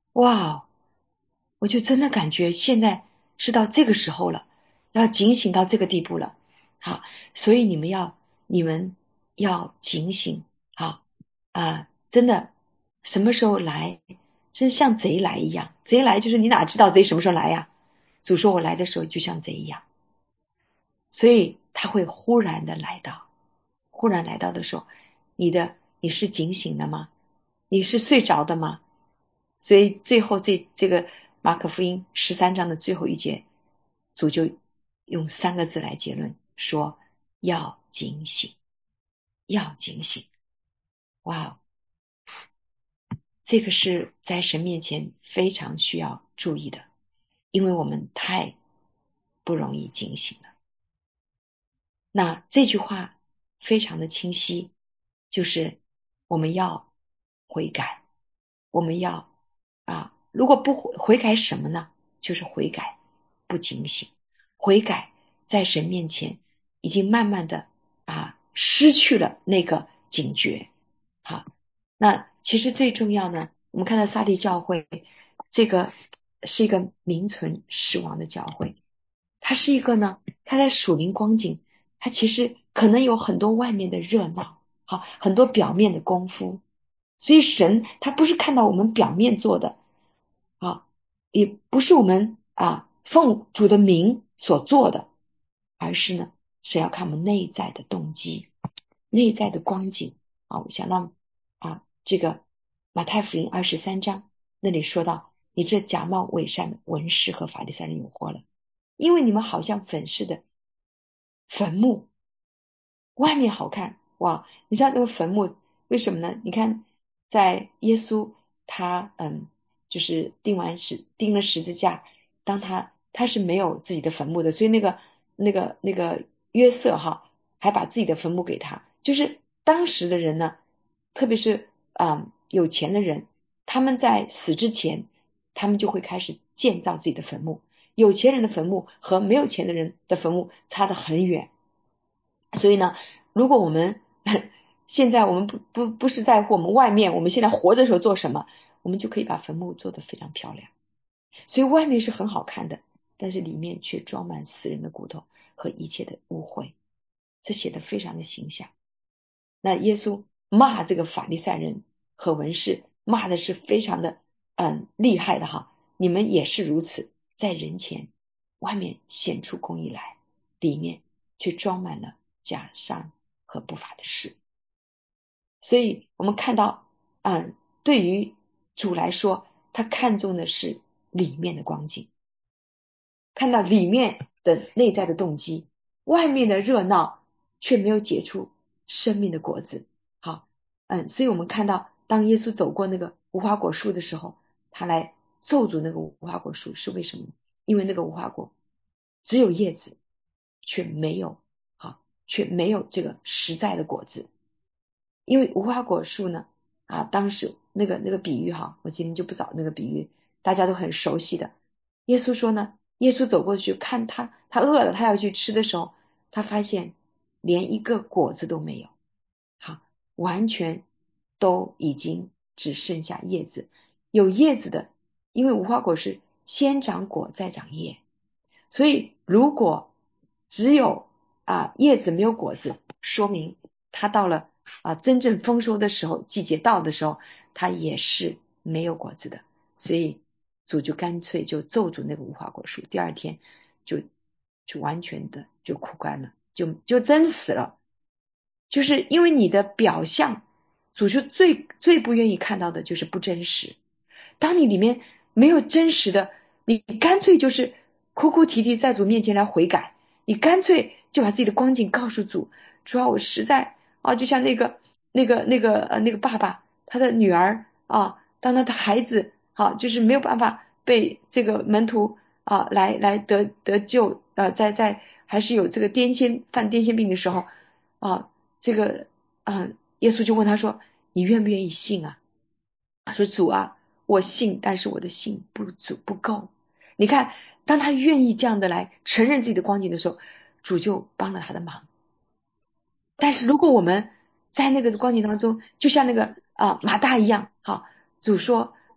哇，我就真的感觉现在是到这个时候了，要警醒到这个地步了。好，所以你们要你们要警醒啊啊！真的什么时候来，真像贼来一样。贼来就是你哪知道贼什么时候来呀？主说我来的时候就像贼一样，所以他会忽然的来到。忽然来到的时候，你的你是警醒的吗？你是睡着的吗？所以最后这这个马可福音十三章的最后一节，主就用三个字来结论，说要警醒，要警醒。哇，这个是在神面前非常需要注意的，因为我们太不容易警醒了。那这句话非常的清晰，就是我们要悔改，我们要啊，如果不悔悔改什么呢？就是悔改不警醒，悔改在神面前已经慢慢的啊失去了那个警觉。好，那其实最重要呢，我们看到撒狄教会这个是一个名存实亡的教会，它是一个呢，它在属灵光景，它其实可能有很多外面的热闹，好，很多表面的功夫，所以神他不是看到我们表面做的啊，也不是我们啊奉主的名所做的，而是呢是要看我们内在的动机，内在的光景啊。我想到啊这个马太福音二十三章那里说到，你这假冒伪善的文士和法利赛人有祸了，因为你们好像粉饰的坟墓，外面好看哇，你知道那个坟墓为什么呢？你看在耶稣他嗯就是钉完十钉了十字架，当他他是没有自己的坟墓的，所以那个那个那个约瑟哈还把自己的坟墓给他，就是当时的人呢，特别是啊、嗯、有钱的人，他们在死之前他们就会开始建造自己的坟墓，有钱人的坟墓和没有钱的人的坟墓差得很远。所以呢，如果我们现在我们不不不是在乎我们外面，我们现在活的时候做什么，我们就可以把坟墓做得非常漂亮。所以外面是很好看的，但是里面却装满死人的骨头和一切的污秽，这写得非常的形象。那耶稣骂这个法利赛人和文士，骂的是非常的嗯厉害的哈，你们也是如此，在人前外面显出公义来，里面却装满了假善和不法的事。所以我们看到嗯，对于主来说，他看重的是里面的光景，看到里面的内在的动机，外面的热闹却没有结出生命的果子。好，嗯，所以我们看到当耶稣走过那个无花果树的时候，他来咒诅那个无花果树是为什么？因为那个无花果只有叶子，却没有好，却没有这个实在的果子。因为无花果树呢啊，当时那个那个比喻哈，我今天就不找那个比喻，大家都很熟悉的。耶稣说呢，耶稣走过去看他，他饿了，他要去吃的时候，他发现连一个果子都没有，好，完全都已经只剩下叶子。有叶子的，因为无花果是先长果再长叶，所以如果只有啊叶子没有果子，说明它到了啊真正丰收的时候，季节到的时候，它也是没有果子的。所以主就干脆就咒诅那个无花果树，第二天就就完全的就枯干了，就就真死了。就是因为你的表象，主就最最不愿意看到的就是不真实。当你里面没有真实的，你干脆就是哭哭啼啼在主面前来悔改，你干脆就把自己的光景告诉主，主啊，我实在啊，就像那个那个那个呃那个爸爸，他的女儿啊，当他的孩子啊，就是没有办法被这个门徒啊来来得得救啊，在在还是有这个癫痫犯癫痫病的时候啊，这个啊耶稣就问他说，你愿不愿意信啊？他说主啊，我信，但是我的信不足不够。你看，当他愿意这样的来承认自己的光景的时候，主就帮了他的忙。但是如果我们在那个光景当中，就像那个啊马大一样，好，主说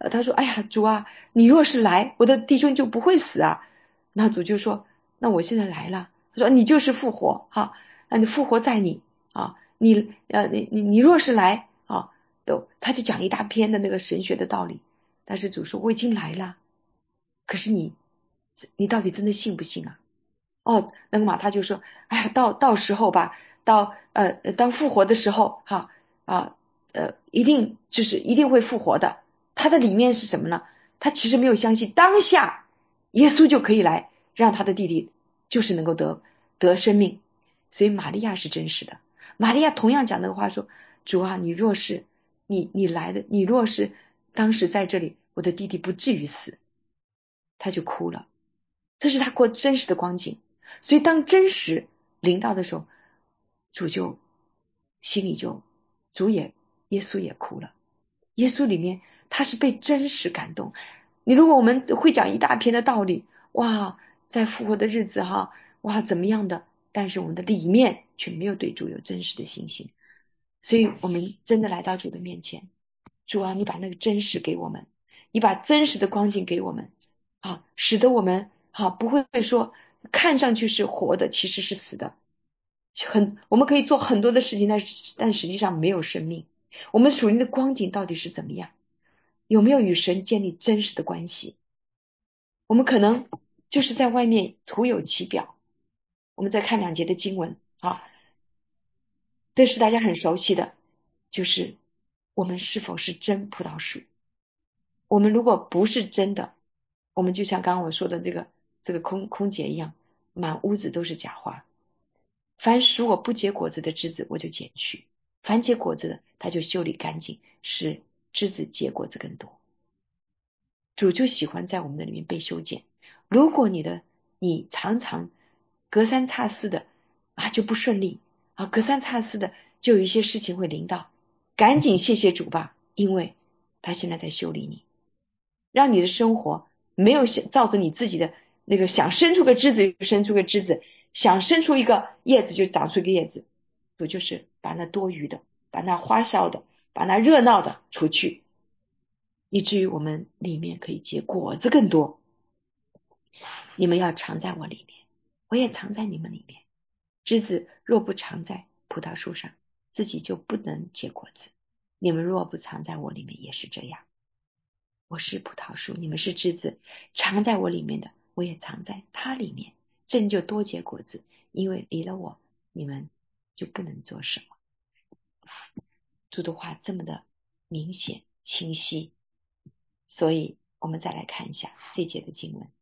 呃，他说哎呀主啊，你若是来，我的弟兄就不会死啊。那主就说，那我现在来了，他说你就是复活哈，啊你复活在你啊，你呃你你你若是来啊，都他就讲一大篇的那个神学的道理。但是主说我已经来了，可是你你到底真的信不信啊？哦，那个马他就说，哎呀，到到时候吧，到呃当复活的时候哈啊呃一定就是一定会复活的。他的里面是什么呢？他其实没有相信当下耶稣就可以来让他的弟弟就是能够得得生命。所以玛利亚是真实的。玛利亚同样讲那个话说，主啊，你若是你你来的，你若是当时在这里，我的弟弟不至于死。他就哭了，这是他过真实的光景。所以当真实临到的时候，主就心里就主也耶稣也哭了。耶稣里面他是被真实感动。你如果我们会讲一大篇的道理，哇，在复活的日子哈，哇怎么样的，但是我们的里面却没有对主有真实的信心。所以我们真的来到主的面前，主啊，你把那个真实给我们，你把真实的光景给我们啊，使得我们啊不会说看上去是活的，其实是死的。很我们可以做很多的事情，但是但实际上没有生命。我们属灵的光景到底是怎么样？有没有与神建立真实的关系？我们可能就是在外面徒有其表。我们再看两节的经文啊，这是大家很熟悉的，就是我们是否是真葡萄树。我们如果不是真的，我们就像刚刚我说的这个这个空空姐一样，满屋子都是假花。凡属我不结果子的枝子，我就剪去；凡结果子的，他就修理干净，使枝子结果子更多。主就喜欢在我们的里面被修剪。如果你的你常常隔三差四的啊就不顺利啊，隔三差四的就有一些事情会临到，赶紧谢谢主吧，因为他现在在修理你，让你的生活没有照着你自己的那个想生出个枝子就生出个枝子，想生出一个叶子就长出一个叶子。主就是把那多余的，把那花哨的，把那热闹的除去，以至于我们里面可以结果子更多。你们要藏在我里面，我也藏在你们里面。枝子若不藏在葡萄树上，自己就不能结果子。你们若不藏在我里面，也是这样。我是葡萄树，你们是枝子，藏在我里面的，我也藏在它里面，正就多结果子。因为离了我，你们就不能做什么。主的话这么的明显清晰，所以我们再来看一下这节的经文。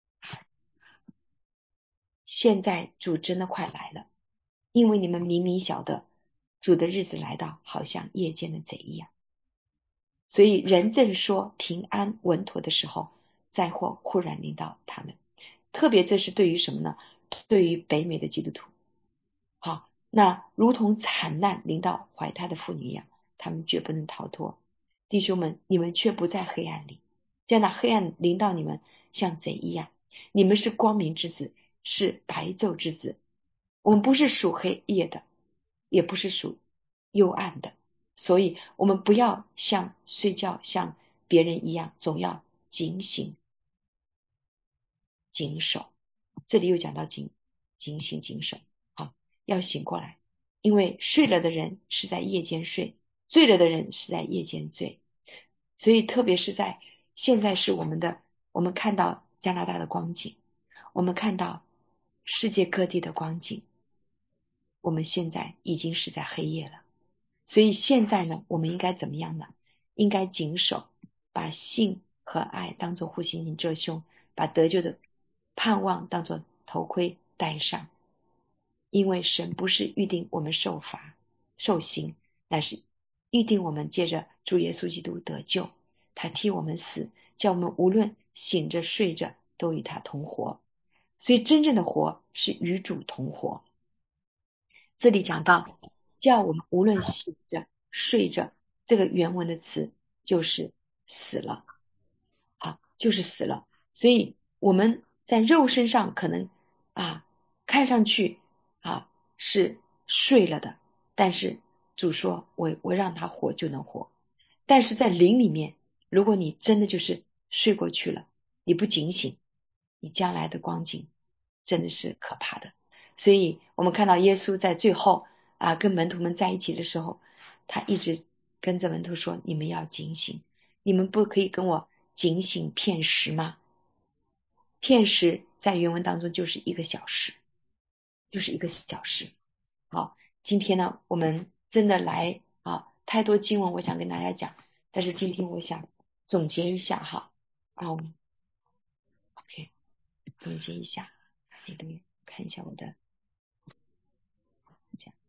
现在主真的快来了，因为你们明明晓得主的日子来到，好像夜间的贼一样。所以人正说平安稳妥的时候，灾祸忽然临到他们。特别这是对于什么呢？对于北美的基督徒。好，那如同惨难临到怀胎的妇女一样，他们绝不能逃脱。弟兄们，你们却不在黑暗里，在那黑暗临到你们像贼一样。你们是光明之子，是白昼之子。我们不是属黑夜的，也不是属幽暗的，所以我们不要像睡觉像别人一样，总要警醒谨守。这里又讲到警警醒谨守，好，要醒过来。因为睡了的人是在夜间睡，醉了的人是在夜间醉。所以特别是在现在是我们的我们看到加拿大的光景，我们看到世界各地的光景，我们现在已经是在黑夜了。所以现在呢，我们应该怎么样呢？应该谨守，把信和爱当作护心镜遮胸，把得救的盼望当作头盔戴上。因为神不是预定我们受罚受刑，乃是预定我们借着主耶稣基督得救。他替我们死，叫我们无论醒着睡着都与他同活。所以真正的活是与主同活。这里讲到叫我们无论醒着睡着，这个原文的词就是死了啊，就是死了。所以我们在肉身上可能啊看上去啊是睡了的，但是主说我我让他活就能活。但是在灵里面如果你真的就是睡过去了，你不警醒，你将来的光景真的是可怕的。所以我们看到耶稣在最后啊跟门徒们在一起的时候，他一直跟着门徒说，你们要警醒，你们不可以跟我警醒片时吗？片时在原文当中就是一个小时，就是一个小时。好，今天呢我们真的来啊太多经文我想跟大家讲，但是今天我想总结一下哈，嗯 OK 总结一下，那个看一下我的讲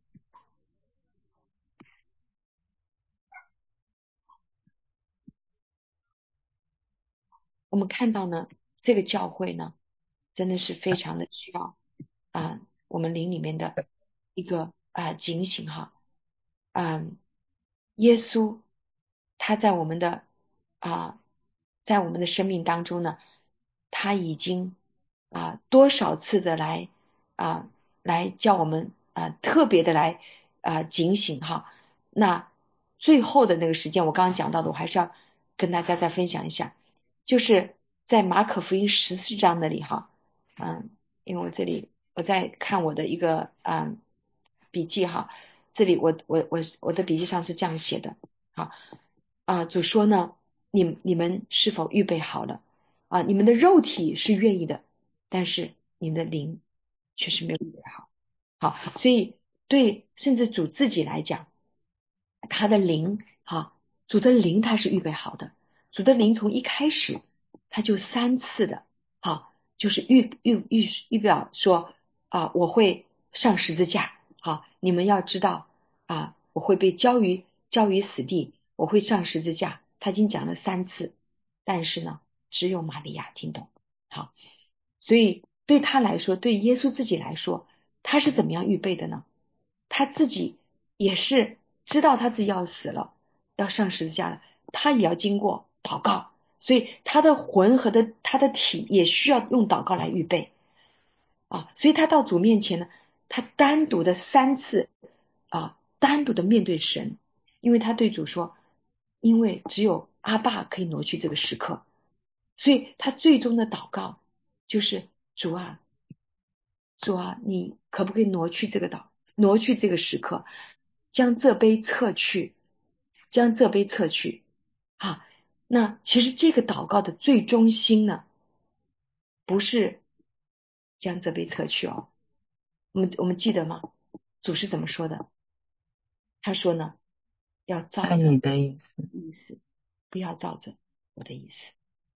我们看到呢这个教会呢真的是非常的需要啊我们灵里面的一个啊警醒哈。嗯，耶稣他在我们的啊在我们的生命当中呢，他已经啊多少次的来啊来叫我们啊特别的来啊警醒哈。那最后的那个时间我刚刚讲到的，我还是要跟大家再分享一下，就是在马可福音十四章那里哈。嗯，因为我这里我在看我的一个嗯笔记哈，这里我我我我的笔记上是这样写的啊啊，就说呢，你你们是否预备好了啊？你们的肉体是愿意的，但是你们的灵却是没有预备好。好，所以对甚至主自己来讲，他的灵哈，主的灵他是预备好的，主的灵从一开始他就三次的哈，就是预预预预表说啊，我会上十字架。好，你们要知道啊，我会被交于交于死地，我会上十字架。他已经讲了三次，但是呢，只有玛利亚听懂。好，所以对他来说，对耶稣自己来说，他是怎么样预备的呢？他自己也是知道他自己要死了，要上十字架了，他也要经过祷告，所以他的魂和的他的体也需要用祷告来预备啊。所以他到主面前呢，他单独的三次啊，单独的面对神，因为他对主说，因为只有阿爸可以挪去这个时刻，所以他最终的祷告就是主啊，主啊，你可不可以挪去这个岛，挪去这个时刻，将这杯撤去，将这杯撤去。啊，那其实这个祷告的最中心呢，不是将这杯撤去哦。我们我们记得吗？主是怎么说的？他说呢，要照着你的意思， 意思，不要照着我的意思。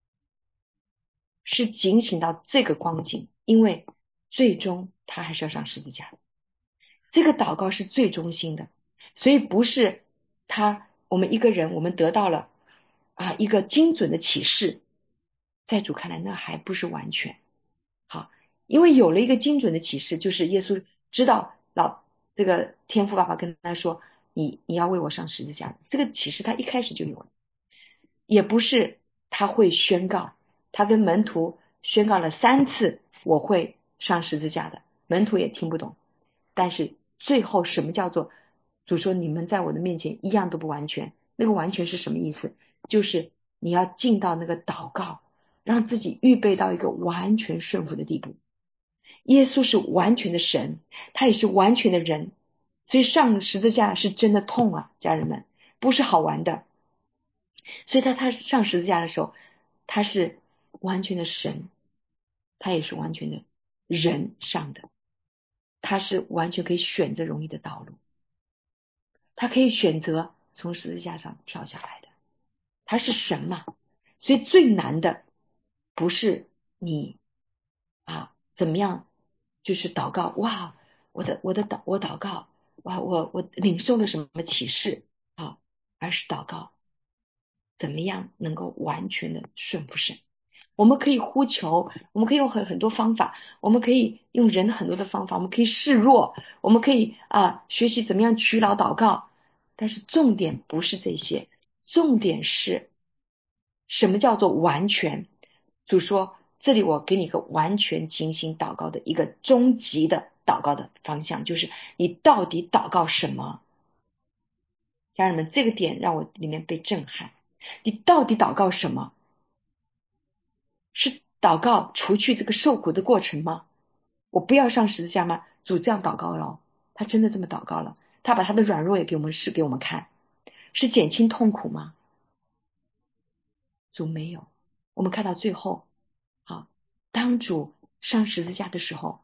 是警醒到这个光景，因为最终他还是要上十字架。这个祷告是最中心的，所以不是他我们一个人我们得到了啊一个精准的启示，在主看来那还不是完全好，因为有了一个精准的启示，就是耶稣知道老这个天父爸爸跟他说，你你要为我上十字架，这个启示他一开始就有了，也不是他会宣告，他跟门徒宣告了三次我会上十字架的，门徒也听不懂。但是最后什么叫做主说你们在我的面前一样都不完全，那个完全是什么意思？就是你要进到那个祷告，让自己预备到一个完全顺服的地步。耶稣是完全的神，他也是完全的人，所以上十字架是真的痛啊，家人们，不是好玩的。所以他他上十字架的时候，他是完全的神，他也是完全的人上的，他是完全可以选择容易的道路，他可以选择从十字架上跳下来的，他是神嘛。所以最难的不是你啊怎么样，就是祷告，哇，我的我的祷我祷告，哇，我我领受了什么启示啊，而是祷告怎么样能够完全的顺服神。我们可以呼求，我们可以用很很多方法，我们可以用人很多的方法，我们可以示弱，我们可以啊学习怎么样取劳祷告，但是重点不是这些，重点是什么叫做完全。主说这里我给你一个完全精心祷告的一个终极的祷告的方向，就是你到底祷告什么。家人们，这个点让我里面被震撼， 你到底祷告什么？是祷告除去这个受苦的过程吗？我不要上十字架吗？主这样祷告了，他真的这么祷告了，他把他的软弱也给我们示给我们看，是减轻痛苦吗？主没有。我们看到最后啊，当主上十字架的时候，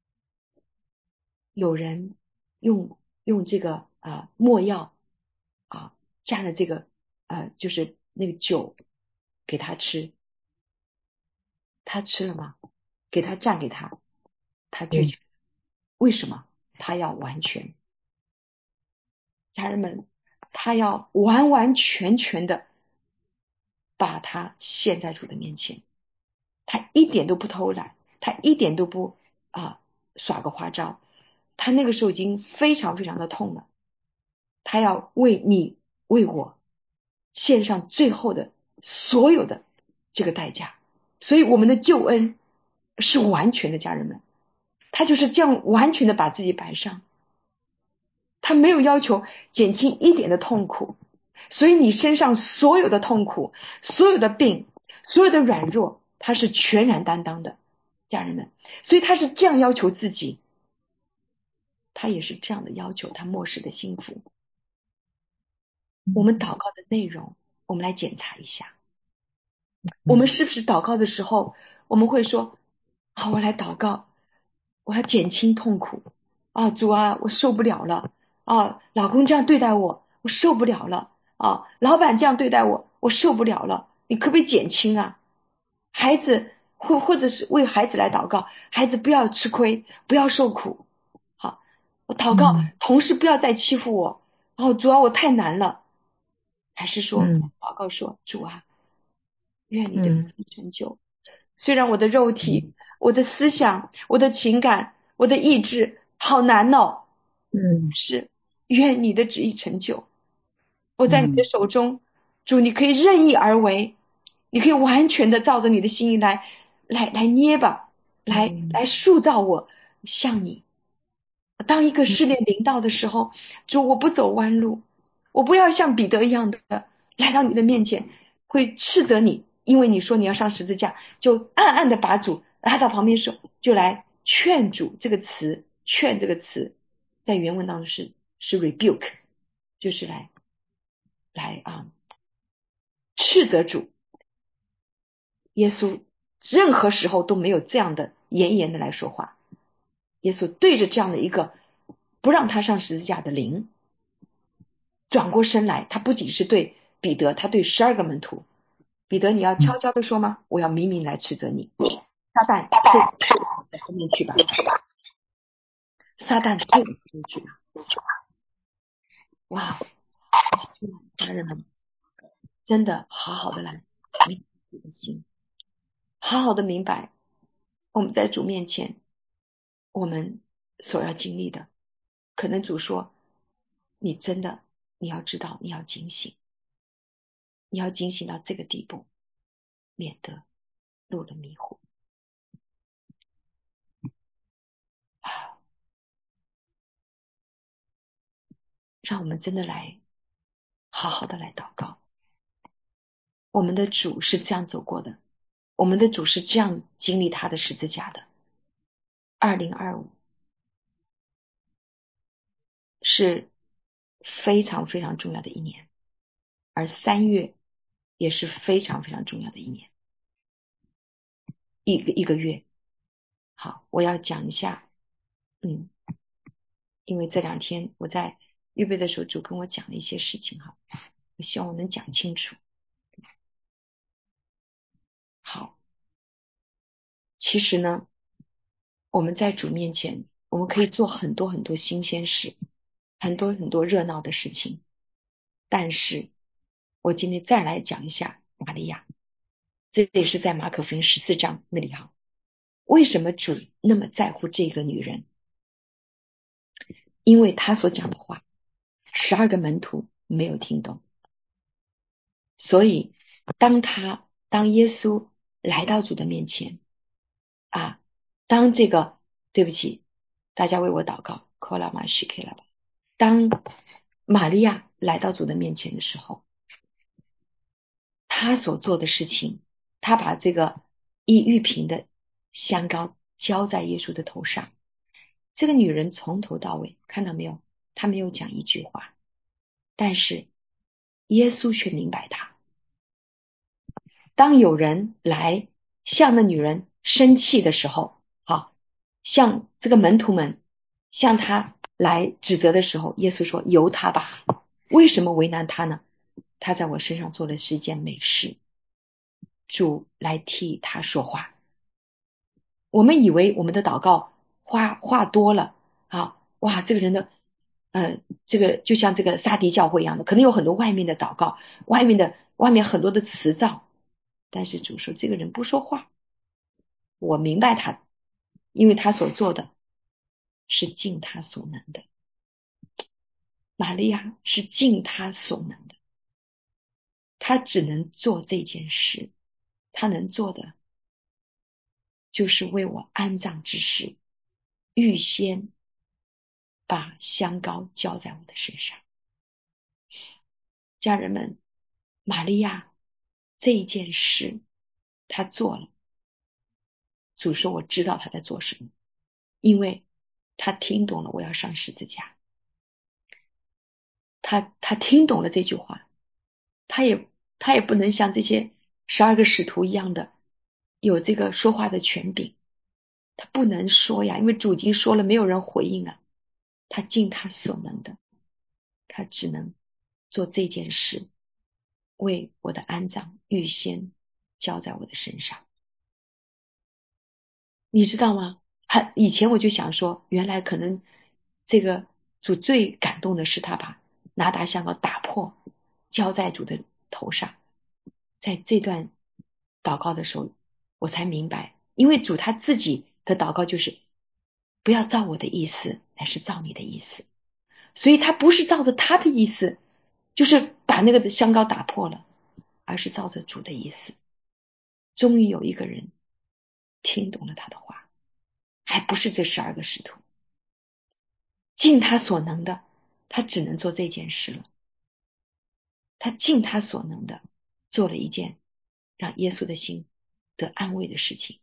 有人用用这个啊没药啊蘸了这个呃就是那个酒给他吃，他吃了吗？给他蘸给他，他拒绝。为什么？他要完全。家人们，他要完完全全的把他献在主的面前，他一点都不偷懒，他一点都不啊耍个花招，他那个时候已经非常非常的痛了，他要为你为我献上最后的所有的这个代价，所以我们的救恩是完全的，家人们，他就是这样完全的把自己摆上，他没有要求减轻一点的痛苦，所以你身上所有的痛苦，所有的病，所有的软弱，他是全然担当的，家人们，所以他是这样要求自己，他也是这样的要求他末世的幸福。我们祷告的内容，我们来检查一下，我们是不是祷告的时候，我们会说啊，我来祷告，我要减轻痛苦啊，主啊，我受不了了啊，老公这样对待我，我受不了了啊，老板这样对待我，我受不了了，你可不可以减轻啊？孩子或或者是为孩子来祷告，孩子不要吃亏，不要受苦。好，我祷告、嗯、同事不要再欺负我，哦，主啊，我太难了。还是说、嗯、祷告说，主啊，愿你的旨意成就、嗯、虽然我的肉体、嗯、我的思想、我的情感、我的意志好难哦，嗯，是愿你的旨意成就，我在你的手中、嗯、主你可以任意而为，你可以完全的照着你的心意来来来捏吧，来、嗯、来塑造我像你。当一个试炼临到的时候、嗯、主我不走弯路，我不要像彼得一样的来到你的面前会斥责你，因为你说你要上十字架，就暗暗的把主拉到旁边说，就来劝主。这个词劝这个词在原文当中是是 rebuke， 就是来来啊斥责主。耶稣任何时候都没有这样的严严的来说话，耶稣对着这样的一个不让他上十字架的灵转过身来，他不仅是对彼得，他对十二个门徒，彼得你要悄悄的说吗？我要明明来斥责你，撒旦退到后面去吧，撒旦退到后面去吧。哇，家人们真的好好的来明白自己的心，好好的明白我们在主面前我们所要经历的。可能主说你真的你要知道，你要警醒，你要警醒到这个地步，免得入了迷惑。让我们真的来好好的来祷告。我们的主是这样走过的，我们的主是这样经历他的十字架的。二零二五是非常非常重要的一年，而三月也是非常非常重要的一年，一个一个月。好，我要讲一下，嗯，因为这两天我在预备的时候主跟我讲了一些事情哈，我希望我能讲清楚。好，其实呢，我们在主面前，我们可以做很多很多新鲜事，很多很多热闹的事情，但是我今天再来讲一下玛利亚，这也是在马可福音十四章那里哈。为什么主那么在乎这个女人？因为他所讲的话，十二个门徒没有听懂，所以当他当耶稣来到主的面前啊，当这个对不起，大家为我祷告，科拉玛许 K 了吧。当玛利亚来到主的面前的时候， 他所做的事情，他把这个一玉瓶的香膏浇在耶稣的头上。这个女人从头到尾，看到没有，她没有讲一句话，但是耶稣却明白她。当有人来向那女人生气的时候，好，向这个门徒们向他来指责的时候，耶稣说由他吧，为什么为难他呢？他在我身上做的是一件美事，主来替他说话。我们以为我们的祷告话话多了啊，哇，这个人的呃，这个就像这个撒迪教会一样的，可能有很多外面的祷告，外面的外面很多的词造，但是主说这个人不说话，我明白他，因为他所做的是尽他所能的。玛利亚是尽他所能的，他只能做这件事，他能做的就是为我安葬之事，预先把香膏浇在我的身上。家人们，玛利亚这件事他做了，主说我知道他在做什么，因为他听懂了我要上十字架，他他听懂了这句话，他也他也不能像这些十二个使徒一样的有这个说话的权柄，他不能说呀，因为主已经说了，没有人回应了，他尽他所能的，他只能做这件事，为我的安葬预先交在我的身上。你知道吗？以前我就想说，原来可能这个主最感动的是他把拿达香膏打破浇在主的头上。在这段祷告的时候我才明白，因为主他自己的祷告就是不要照我的意思，乃是照你的意思，所以他不是照着他的意思，就是把那个香膏打破了，而是照着主的意思。终于有一个人听懂了他的话，还不是这十二个使徒，尽他所能的，他只能做这件事了。他尽他所能的做了一件让耶稣的心得安慰的事情。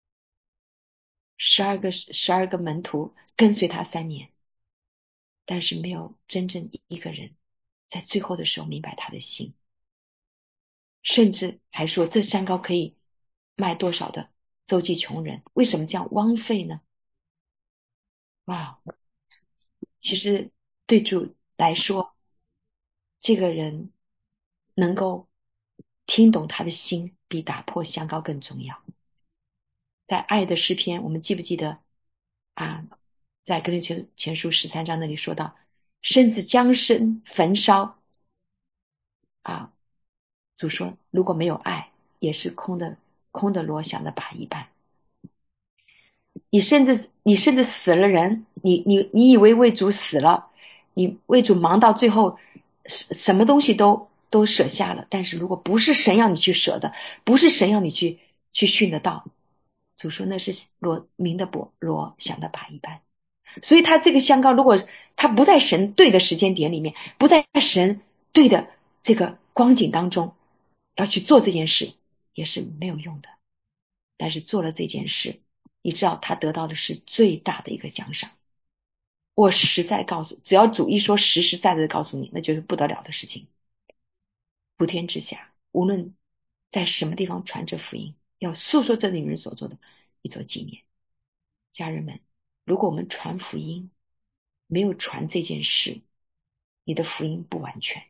十二个十二个门徒跟随他三年，但是没有真正一个人在最后的时候明白他的心，甚至还说这香膏可以卖多少的周济穷人，为什么这样枉费呢？哇，其实对主来说，这个人能够听懂他的心比打破香膏更重要。在爱的诗篇，我们记不记得啊？在哥林多前书十三章那里说到，甚至将身焚烧啊，主说如果没有爱，也是空的空的锣响的把一般。你甚至你甚至死了人，你你你以为为主死了，你为主忙到最后什么东西都都舍下了，但是如果不是神要你去舍的，不是神要你去去殉的道，主说那是锣鸣的钵，锣响的把一般。所以他这个香膏，如果他不在神对的时间点里面，不在神对的这个光景当中要去做这件事，也是没有用的。但是做了这件事，你知道他得到的是最大的一个奖赏。我实在告诉，只要主一说实实在在的告诉你，那就是不得了的事情。普天之下，无论在什么地方传这福音，要诉说这女人所做的，一做纪念。家人们，如果我们传福音没有传这件事，你的福音不完全，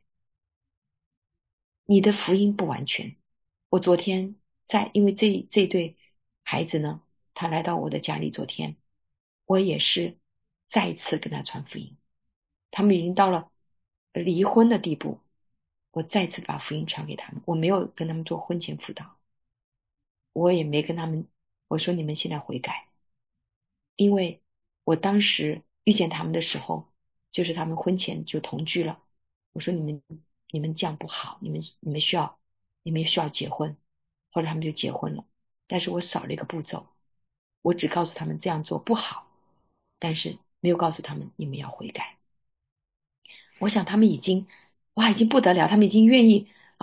你的福音不完全。我昨天在，因为这这对孩子呢，他来到我的家里，昨天我也是再一次跟他传福音，他们已经到了离婚的地步，我再次把福音传给他们。我没有跟他们做婚前辅导，我也没跟他们我说你们现在悔改，因为我当时遇见他们的时候，就是他们婚前就同居了。我说你们你们这样不好，你们你们需要你们需要结婚，后来他们就结婚了。但是我少了一个步骤，我只告诉他们这样做不好，但是没有告诉他们你们要悔改。我想他们已经哇已经不得了，他们已经愿意啊、呃、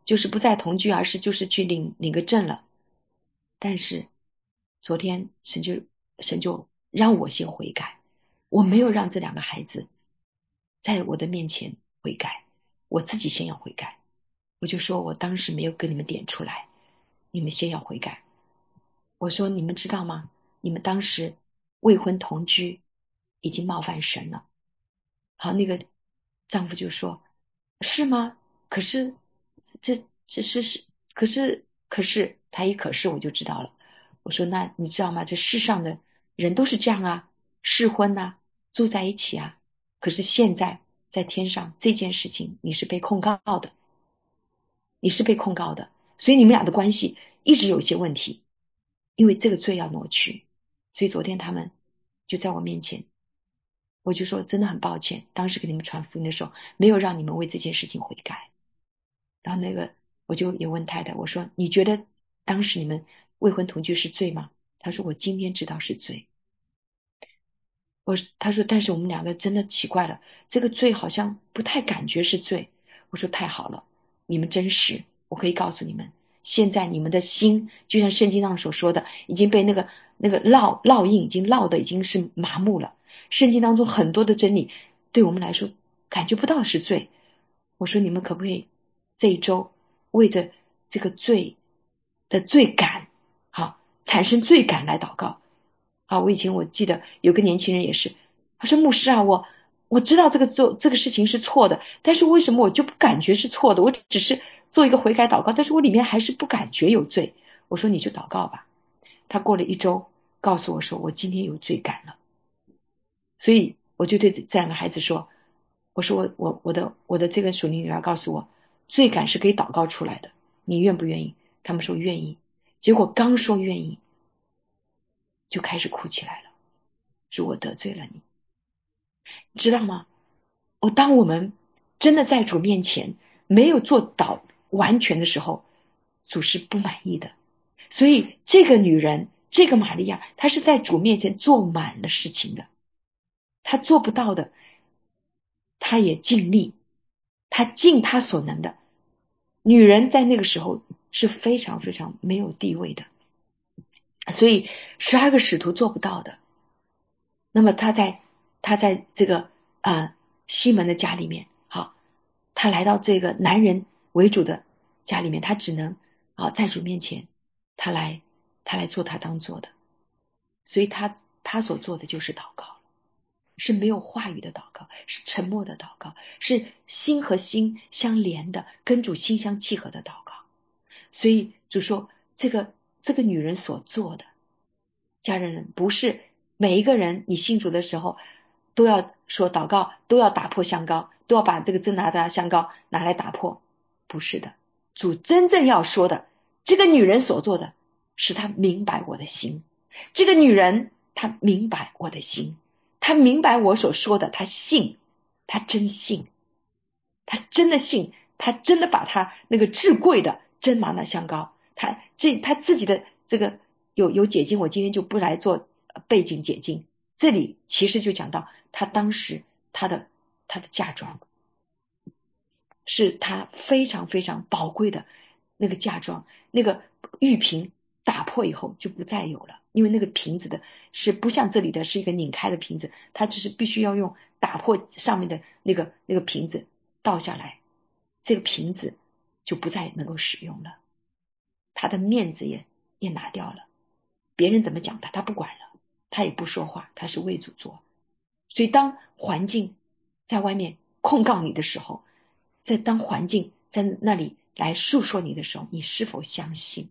就是不再同居，而是就是去领领个证了。但是昨天神就神就让我先悔改，我没有让这两个孩子在我的面前悔改，我自己先要悔改。我就说我当时没有跟你们点出来，你们先要悔改。我说你们知道吗？你们当时未婚同居已经冒犯神了。好，那个丈夫就说是吗？可是这这是是可是可是他一可是我就知道了。我说那你知道吗？这世上的人都是这样啊，试婚啊，住在一起啊。可是现在在天上这件事情你是被控告的，你是被控告的，所以你们俩的关系一直有些问题，因为这个罪要挪去。所以昨天他们就在我面前，我就说真的很抱歉，当时给你们传福音的时候没有让你们为这件事情悔改。然后那个我就也问太太，我说你觉得当时你们未婚同居是罪吗？他说我今天知道是罪。我他说但是我们两个真的奇怪了，这个罪好像不太感觉是罪。我说太好了，你们真实，我可以告诉你们，现在你们的心就像圣经上所说的，已经被那个那个烙烙印已经烙的已经是麻木了。圣经当中很多的真理对我们来说感觉不到是罪。我说你们可不可以这一周为着这个罪的罪感好产生罪感来祷告啊！我以前我记得有个年轻人也是，他说牧师啊，我我知道这个做这个事情是错的，但是为什么我就不感觉是错的？我只是做一个悔改祷告，但是我里面还是不感觉有罪。我说你就祷告吧。他过了一周告诉我说我今天有罪感了。所以我就对这两个孩子说，我说我我我的我的这个属灵女儿告诉我，罪感是可以祷告出来的，你愿不愿意？他们说愿意。结果刚说愿意就开始哭起来了，说我得罪了你，知道吗？我当我们真的在主面前没有做到完全的时候，主是不满意的。所以这个女人，这个玛利亚，她是在主面前做满了事情的，她做不到的她也尽力，她尽她所能的。女人在那个时候是非常非常没有地位的，所以十二个使徒做不到的。那么他在他在这个呃西门的家里面，好，他来到这个男人为主的家里面，他只能啊在主面前，他来他来做他当做的，所以他他所做的就是祷告，是没有话语的祷告，是沉默的祷告，是心和心相连的，跟主心相契合的祷告。所以主说这个这个女人所做的，家人不是每一个人你信主的时候都要说祷告，都要打破香膏，都要把这个真拿的香膏拿来打破，不是的。主真正要说的，这个女人所做的是她明白我的心，这个女人她明白我的心，她明白我所说的，她信，她真信，她真的信，她真的把她那个至贵的真拿的香膏，她这她自己的这个有有解经，我今天就不来做背景解经，这里其实就讲到她当时她的她的嫁妆是她非常非常宝贵的那个嫁妆，那个玉瓶打破以后就不再有了，因为那个瓶子的是不像这里的是一个拧开的瓶子，它就是必须要用打破上面的那个那个瓶子倒下来，这个瓶子就不再能够使用了，他的面子也也拿掉了，别人怎么讲他他不管了，他也不说话，他是为主做。所以当环境在外面控告你的时候，在当环境在那里来诉说你的时候，你是否相信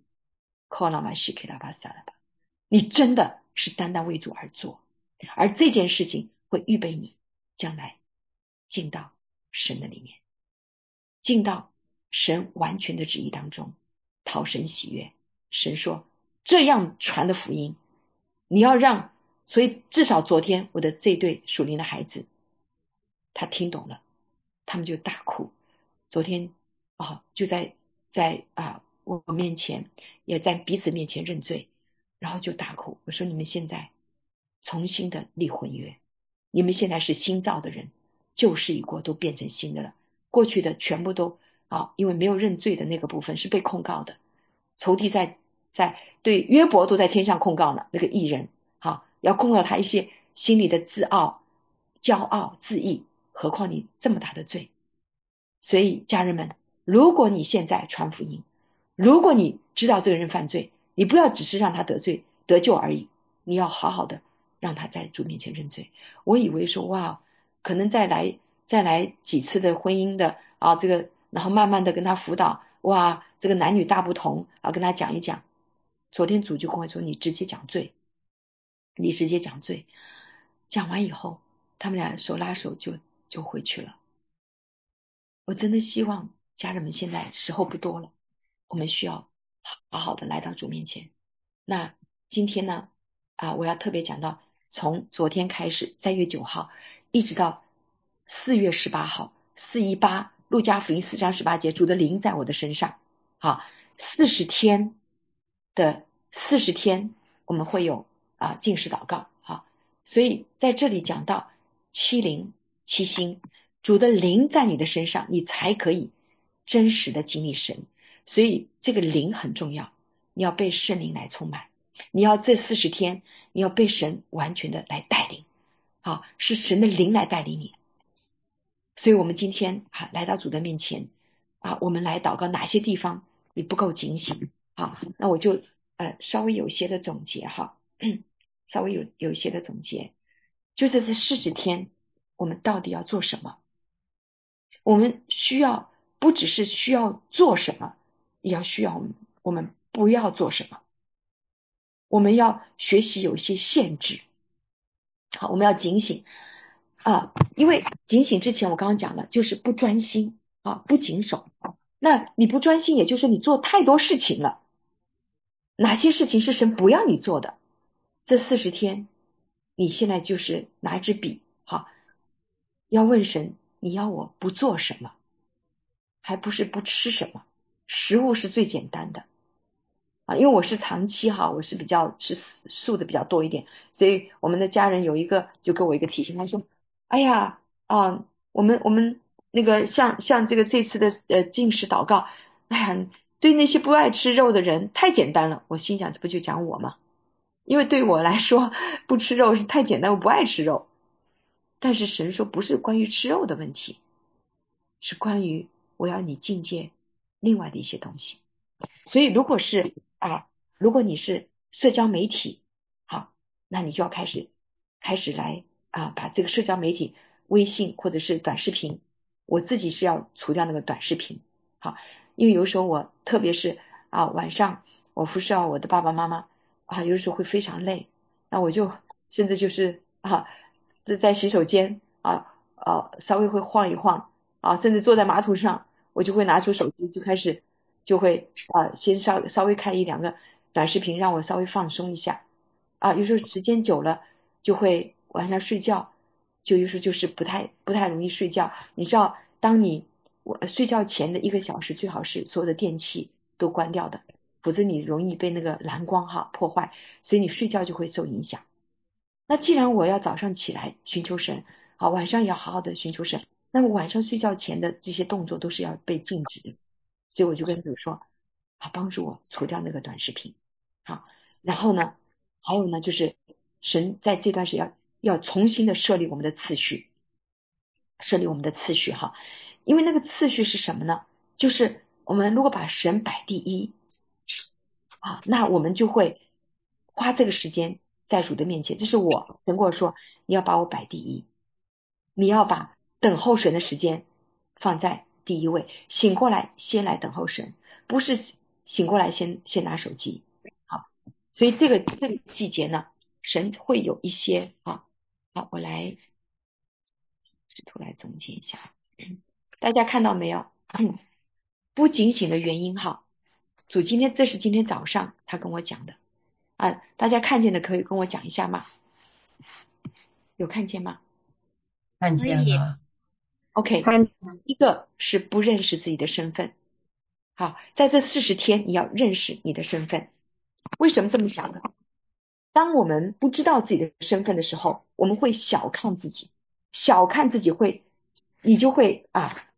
你真的是单单为主而做，而这件事情会预备你将来进到神的里面，进到神完全的旨意当中，讨神喜悦。神说这样传的福音你要让，所以至少昨天我的这对属灵的孩子他听懂了，他们就大哭。昨天哦，就在在啊我面前也在彼此面前认罪，然后就大哭。我说你们现在重新的立婚约，你们现在是新造的人，旧事已过，都变成新的了，过去的全部都啊，因为没有认罪的那个部分是被控告的，仇敌在在对约伯都在天上控告呢，那个义人啊，要控告他一些心里的自傲、骄傲、自义，何况你这么大的罪。所以家人们，如果你现在传福音，如果你知道这个人犯罪，你不要只是让他得罪得救而已，你要好好的让他在主面前认罪。我以为说哇，可能再来再来几次的婚姻的啊，这个然后慢慢的跟他辅导，哇，这个男女大不同啊，跟他讲一讲。昨天主就跟我说，你直接讲罪，你直接讲罪。讲完以后，他们俩手拉手就就回去了。我真的希望家人们现在时候不多了，我们需要好好的来到主面前。那今天呢啊，我要特别讲到，从昨天开始三月九号一直到四月十八号四一八路加福音四章十八节，主的灵在我的身上啊，四十天的四十天我们会有啊禁食祷告啊，所以在这里讲到七灵七星，主的灵在你的身上，你才可以真实的经历神。所以这个灵很重要，你要被圣灵来充满，你要这四十天你要被神完全的来带领啊，是神的灵来带领你。所以我们今天啊来到主的面前啊，我们来祷告哪些地方你不够警醒啊，那我就呃稍微有一些的总结哈，稍微有有一些的总结，就是这四十天我们到底要做什么？我们需要不只是需要做什么，也要需要我们不要做什么。我们要学习有一些限制。好，我们要警醒啊，因为警醒之前我刚刚讲了，就是不专心啊，不谨守。那你不专心，也就是你做太多事情了。哪些事情是神不要你做的？这四十天，你现在就是拿一支笔，好，要问神，你要我不做什么？还不是不吃什么，食物是最简单的啊，因为我是长期哈，我是比较吃素的比较多一点，所以我们的家人有一个就给我一个提醒，他说，哎呀啊，我们我们那个像像这个这次的呃禁食祷告，哎呀，对那些不爱吃肉的人太简单了。我心想，这不就讲我吗？因为对我来说不吃肉是太简单，我不爱吃肉。但是神说不是关于吃肉的问题，是关于我要你境界另外的一些东西。所以如果是啊，如果你是社交媒体，好，那你就要开始开始来啊，把这个社交媒体微信或者是短视频，我自己是要除掉那个短视频，好，因为有时候我特别是啊晚上我服侍我的爸爸妈妈啊，有时候会非常累，那我就甚至就是啊在洗手间啊啊稍微会晃一晃啊，甚至坐在马桶上，我就会拿出手机就开始就会啊先稍稍微看一两个短视频，让我稍微放松一下啊，有时候时间久了就会晚上睡觉就有时候就是不太不太容易睡觉。你知道当你我睡觉前的一个小时最好是所有的电器都关掉的，否则你容易被那个蓝光哈破坏，所以你睡觉就会受影响。那既然我要早上起来寻求神，好，晚上也要好好的寻求神，那么晚上睡觉前的这些动作都是要被禁止的。所以我就跟主说，啊，帮助我除掉那个短视频，好，然后呢，还有呢，就是神在这段时间要要重新的设立我们的次序，设立我们的次序哈，因为那个次序是什么呢？就是我们如果把神摆第一啊，那我们就会花这个时间在主的面前。这是我神跟我说，你要把我摆第一，你要把等候神的时间放在第一位，醒过来先来等候神，不是醒过来先先拿手机。好，所以这个这个季节呢，神会有一些啊，好，我来试图来总结一下，大家看到没有？不警醒的原因哈，主今天这是今天早上他跟我讲的啊，大家看见的可以跟我讲一下吗？有看见吗？ 看见了。 OK， 一个是不认识自己的身份。好，在这四十天你要认识你的身份。为什么这么讲呢？当我们不知道自己的身份的时候，我们会小看自己，小看自己会，你就会啊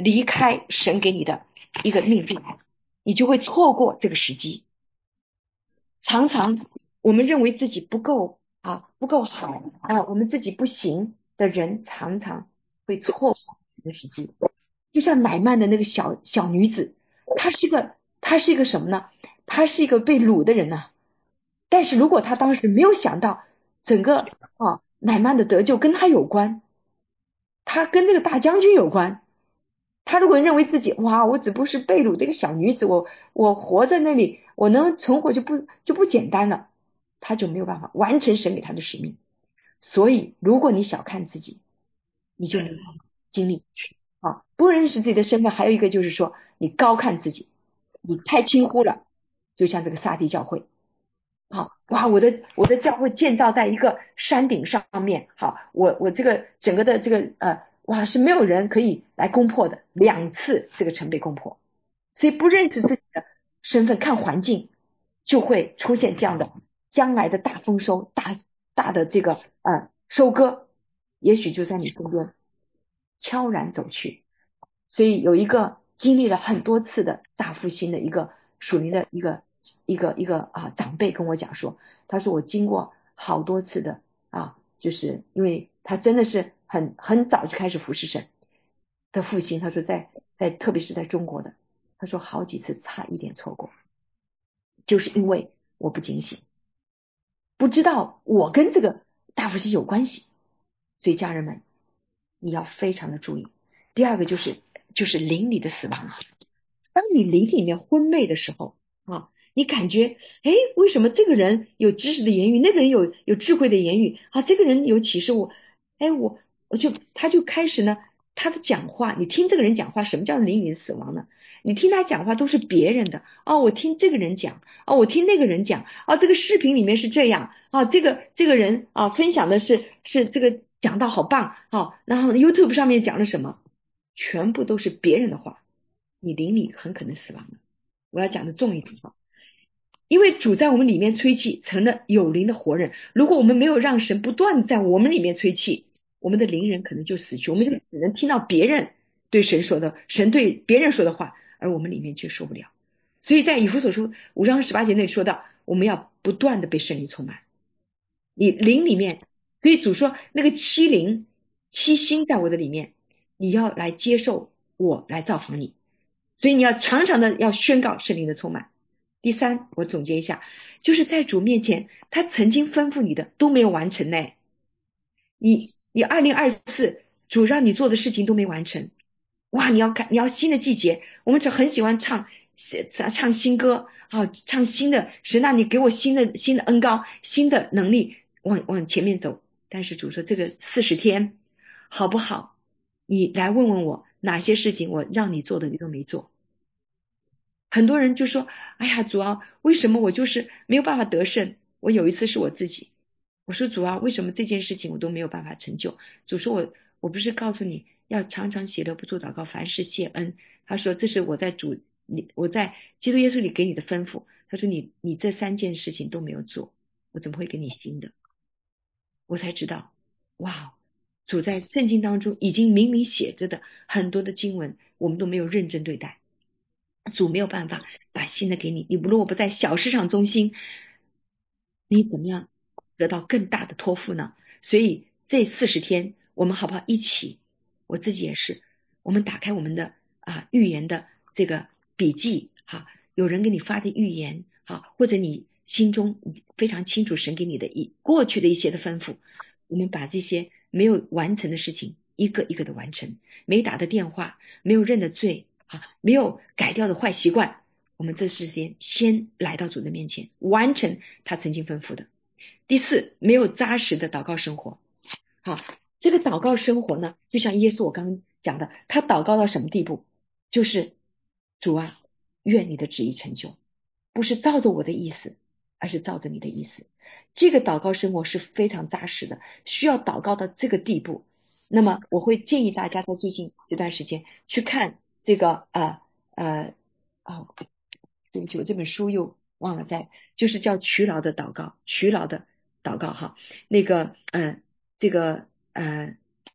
离开神给你的一个命定，你就会错过这个时机。常常我们认为自己不够啊，不够好啊，我们自己不行的人，常常会错过这个时机。就像乃曼的那个小小女子，她是个她是一个什么呢？她是一个被掳的人呢、啊。但是如果她当时没有想到整个啊乃曼的得救跟她有关，她跟这个大将军有关。他如果认为自己哇，我只不过是被掳的一个小女子，我我活在那里，我能存活就不就不简单了，他就没有办法完成神给他的使命。所以，如果你小看自己，你就没有办法经历啊。不认识自己的身份，还有一个就是说，你高看自己，你太轻忽了。就像这个撒狄教会，好哇，我的我的教会建造在一个山顶上面，好，我我这个整个的这个呃。哇，是没有人可以来攻破的，两次这个城被攻破。所以不认识自己的身份，看环境，就会出现这样的将来的大丰收，大大的这个呃收割，也许就在你身边悄然走去。所以有一个经历了很多次的大复兴的一个属灵的一个一个一个啊长辈跟我讲说，他说我经过好多次的啊，就是因为他真的是很很早就开始服侍神的复兴，他说在在特别是在中国的，他说好几次差一点错过，就是因为我不警醒，不知道我跟这个大复兴有关系。所以家人们，你要非常的注意。第二个就是就是灵里的死亡。当你灵里面昏昧的时候啊，你感觉诶，为什么这个人有知识的言语，那个人有有智慧的言语啊，这个人有启示，我诶，我我就他就开始呢，他的讲话，你听这个人讲话，什么叫灵里的死亡呢？你听他讲话都是别人的哦，我听这个人讲哦，我听那个人讲哦，这个视频里面是这样啊，这个这个人啊分享的是是这个讲道好棒哦，然后 YouTube 上面讲了什么，全部都是别人的话，你灵里很可能死亡了。我要讲的重一点哈，因为主在我们里面吹气，成了有灵的活人。如果我们没有让神不断在我们里面吹气，我们的灵人可能就死去，我们就只能听到别人对神说的，神对别人说的话，而我们里面却受不了。所以在以弗所书五章十八节内说到，我们要不断的被圣灵充满。你灵里面，所以主说那个七灵七星在我的里面，你要来接受我来造访你，所以你要常常的要宣告圣灵的充满。第三，我总结一下，就是在主面前，他曾经吩咐你的都没有完成呢。你你二零二四主让你做的事情都没完成，哇！你要看你要新的季节，我们只很喜欢唱唱新歌啊，唱新的神啊，你给我新的新的恩膏，新的能力，往往前面走。但是主说这个四十天好不好？你来问问我哪些事情我让你做的你都没做。很多人就说，哎呀主啊，为什么我就是没有办法得胜？我有一次是我自己，我说主啊，为什么这件事情我都没有办法成就？主说我我不是告诉你要常常喜乐不住祷告，凡事谢恩。他说这是我在主你我在基督耶稣里给你的吩咐。他说你你这三件事情都没有做，我怎么会给你新的？我才知道，哇，主在圣经当中已经明明写着的很多的经文，我们都没有认真对待。主没有办法把新的给你，你如果不在小市场中心，你怎么样得到更大的托付呢？所以这四十天我们好不好一起，我自己也是，我们打开我们的啊预言的这个笔记哈，有人给你发的预言哈，或者你心中非常清楚神给你的一过去的一些的吩咐，我们把这些没有完成的事情一个一个的完成，没打的电话，没有认的罪啊，没有改掉的坏习惯，我们这时间先来到主的面前，完成他曾经吩咐的。第四，没有扎实的祷告生活。好，这个祷告生活呢，就像耶稣我刚刚讲的，他祷告到什么地步？就是主啊，愿你的旨意成就，不是照着我的意思，而是照着你的意思。这个祷告生活是非常扎实的，需要祷告到这个地步。那么我会建议大家在最近这段时间去看这个呃呃哦，对不起，我这本书又忘了在，就是叫劬劳的祷告，劬劳的祷告哈，那个呃这个呃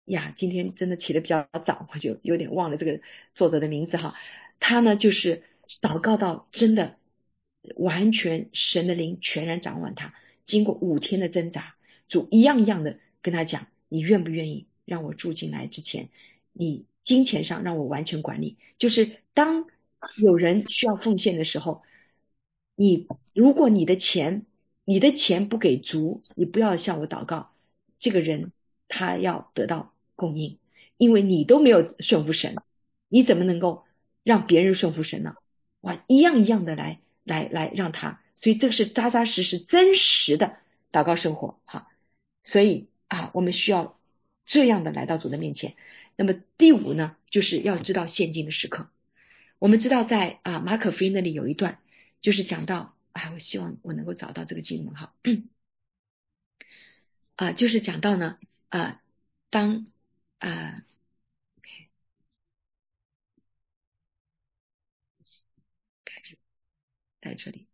呀，今天真的起得比较早，我就有点忘了这个作者的名字哈。他呢就是祷告到真的完全神的灵全然掌管他，经过五天的挣扎，主一样一样的跟他讲，你愿不愿意让我住进来之前，你金钱上让我完全管理，就是当有人需要奉献的时候，你如果你的钱你的钱不给足，你不要向我祷告，这个人他要得到供应，因为你都没有顺服神，你怎么能够让别人顺服神呢？哇，一样一样的来来来让他，所以这个是扎扎实实真实的祷告生活哈。所以啊，我们需要这样的来到主的面前。那么第五呢，就是要知道现今的时刻。我们知道在啊马可福音那里有一段，就是讲到啊，我希望我能够找到这个经文哈。啊，就是讲到呢，啊，当啊，开始在这里，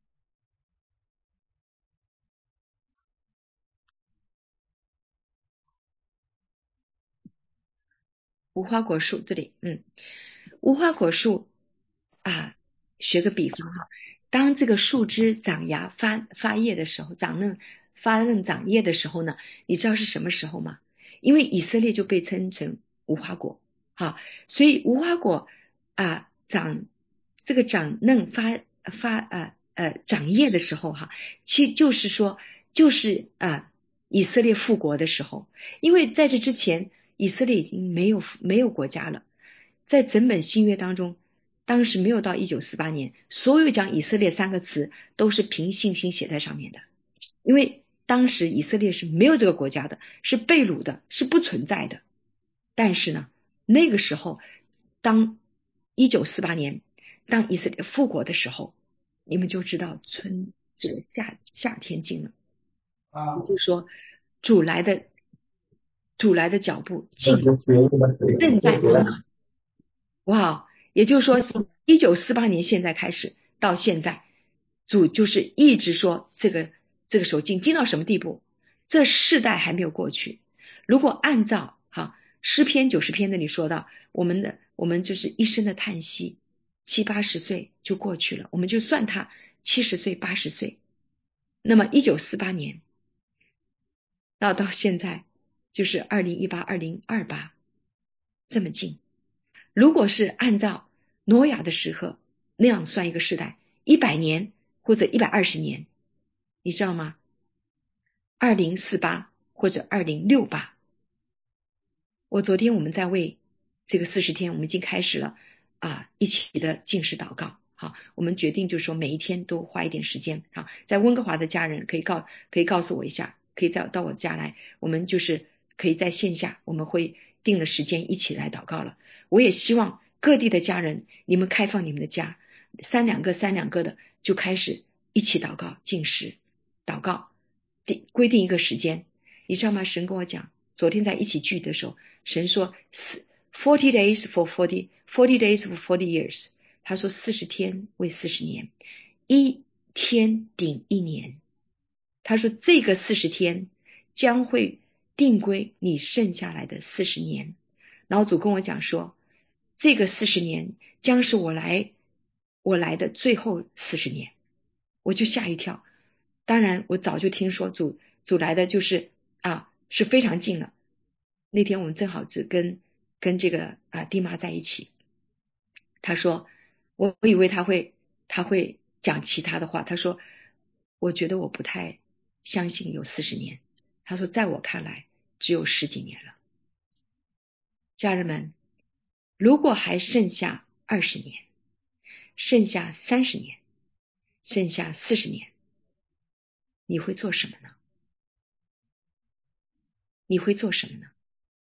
无花果树这里，嗯，无花果树啊，学个比方哈，当这个树枝长芽发发叶的时候，长嫩发嫩长叶的时候呢，你知道是什么时候吗？因为以色列就被称成无花果，哈，所以无花果啊长这个长嫩发发呃呃长叶的时候哈，其实就是说就是啊以色列复国的时候，因为在这之前以色列已经没有没有国家了，在整本新约当中，当时没有到一九四八年，所有讲以色列三个词都是凭信心写在上面的，因为当时以色列是没有这个国家的，是被掳的，是不存在的。但是呢，那个时候当一九四八年当以色列复国的时候，你们就知道春这个夏夏天近了，也就是说主来的主来的脚步近了，正在门口。哇，也就是说一九四八年现在开始到现在，主就是一直说这个这个时候近近到什么地步？这世代还没有过去。如果按照哈诗篇九十篇那里说到，我们的我们就是一生的叹息，七八十岁就过去了，我们就算他七十岁八十岁，那么一九四八年到到现在就是二零一八二零二八这么近。如果是按照挪亚的时刻那样算一个世代，一百年或者一百二十年，你知道吗？二零四八或者二零六八。我昨天我们在为这个四十天，我们已经开始了啊一起的禁食祷告。好，我们决定就是说每一天都花一点时间。好，在温哥华的家人可以告可以告诉我一下，可以再到我家来，我们就是可以在线下，我们会定了时间一起来祷告了。我也希望各地的家人，你们开放你们的家，三两个三两个的就开始一起祷告禁食祷告，定规定一个时间。你知道吗？神跟我讲，昨天在一起聚的时候，神说 forty days for forty forty days for forty years， 他说四十天为四十年，一天顶一年。他说这个四十天将会定归你剩下来的四十年。然后主跟我讲说，这个四十年将是我来我来的最后四十年。我就吓一跳，当然我早就听说主主来的就是啊是非常近了。那天我们正好只跟跟这个啊弟妈在一起，他说我以为他会他会讲其他的话，他说我觉得我不太相信有四十年，他说在我看来只有十几年了。家人们，如果还剩下二十年，剩下三十年，剩下四十年，你会做什么呢？你会做什么呢？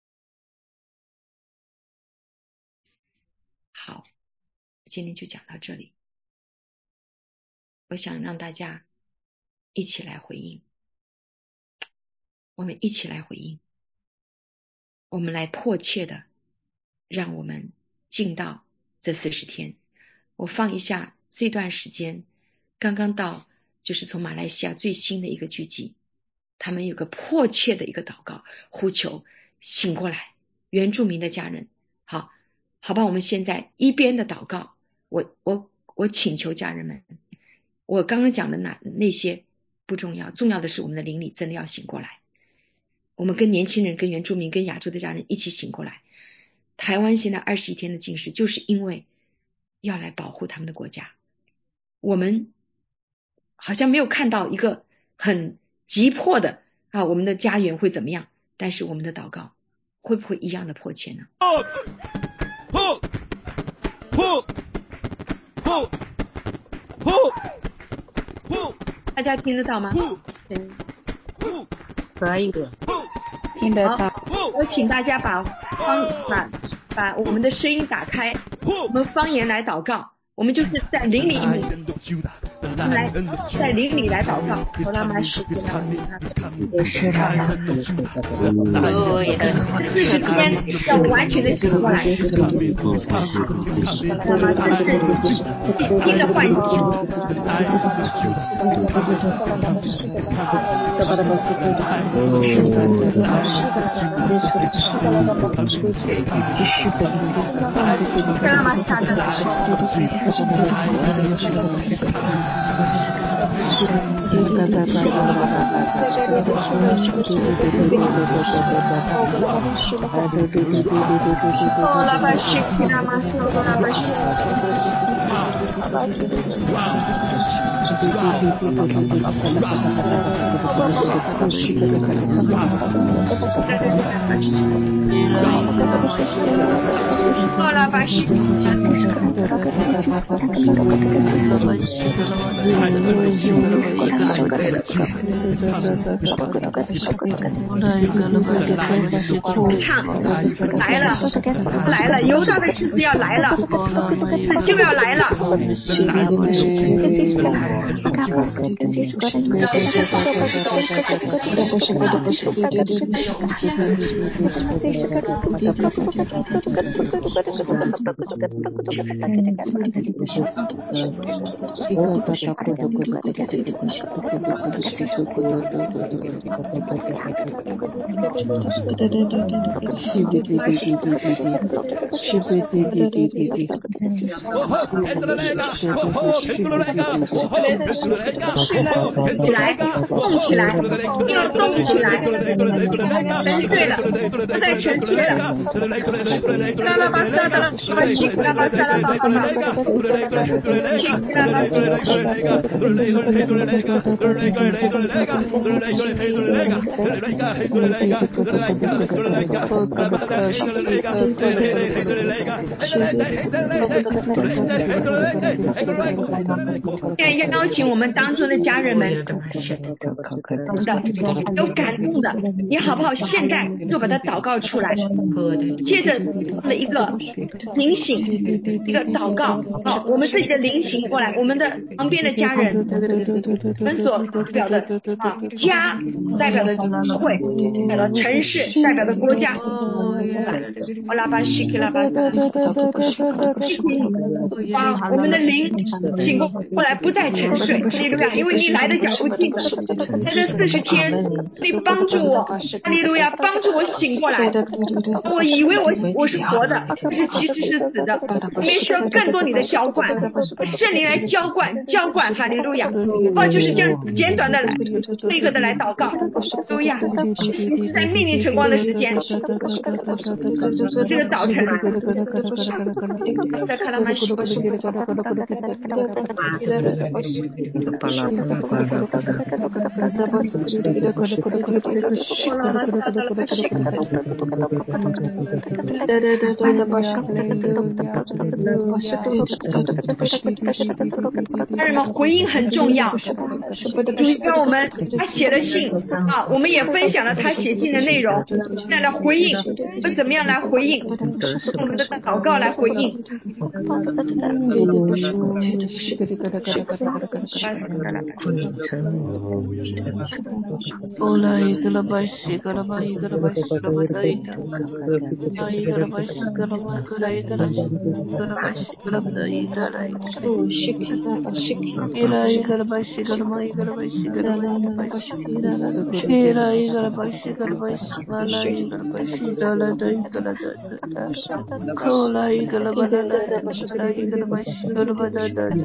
好，今天就讲到这里。我想让大家一起来回应，我们一起来回应，我们来迫切的让我们进到这四十天。我放一下这段时间，刚刚到就是从马来西亚最新的一个聚集，他们有个迫切的一个祷告呼求，醒过来， 原住民的家人。好，好吧，我们现在一边的祷告，我我我请求家人们，我刚刚讲的那那些不重要，重要的是我们的灵里真的要醒过来。我们跟年轻人、跟原住民、跟亚洲的家人一起醒过来。台湾现在二十一天的禁食，就是因为要来保护他们的国家。我们好像没有看到一个很急迫的啊，我们的家园会怎么样？但是我们的祷告会不会一样的迫切呢？大家听得到吗？ 嗯，可以的， 听得到。我请大家把方把把我们的声音打开，我们方言来祷告。我们就是在灵里，我们来在灵里来祷告。我拉玛什，我是他呀。四十天要完全的醒过来。拉玛这是新的唤醒。拉玛萨的。唱来了，来了，犹大的狮子要来了，狮子就要来了。来，动起来，要动起来。沉睡了，不再沉睡了。拉拉巴萨的拉巴西拉巴萨拉巴巴巴，西拉巴西。现在邀请我们当中的家人们，懂的，有感动的，你好不好？现在就把它祷告出来，接着的一个灵醒，一个祷告，好，我们自己的灵醒过来，我们的旁边的家人，我们所代表的啊家，代表的社会，代表的城市，代表的国家。我拉巴西克拉巴萨，啊，我们的灵醒过来，不再沉睡，哈利路亚！因为你来的脚不近，在这四十天，你帮助我，哈利路亚，帮助我醒过来。我以为我我是活的，但是其实是死的。我们也需要更多你的浇灌，圣灵来浇灌，浇灌，哈利路亚！哦，就是这样简短的来，立刻的来祷告，哈利路亚！你是在命令晨光的时间，这个早晨，在卡拉曼西。家人们，回应很重要。主让我们，他写了信啊，我们也分享了他写信的内容。现在来回应，我们怎么样来回应？我们的祷告来回应。 Ola igala bashi gala ma igala bashi gala badaita. La igala bashi gala ma igala igala igala bashi gala badaita la igala. Ila igala bashi gala ma igala bashi gala ma igala bashi. Ila igala bashi gala bashi mala igala bashi gala da igala da da da. Ola igala bala la la igala bashi gala bada da da.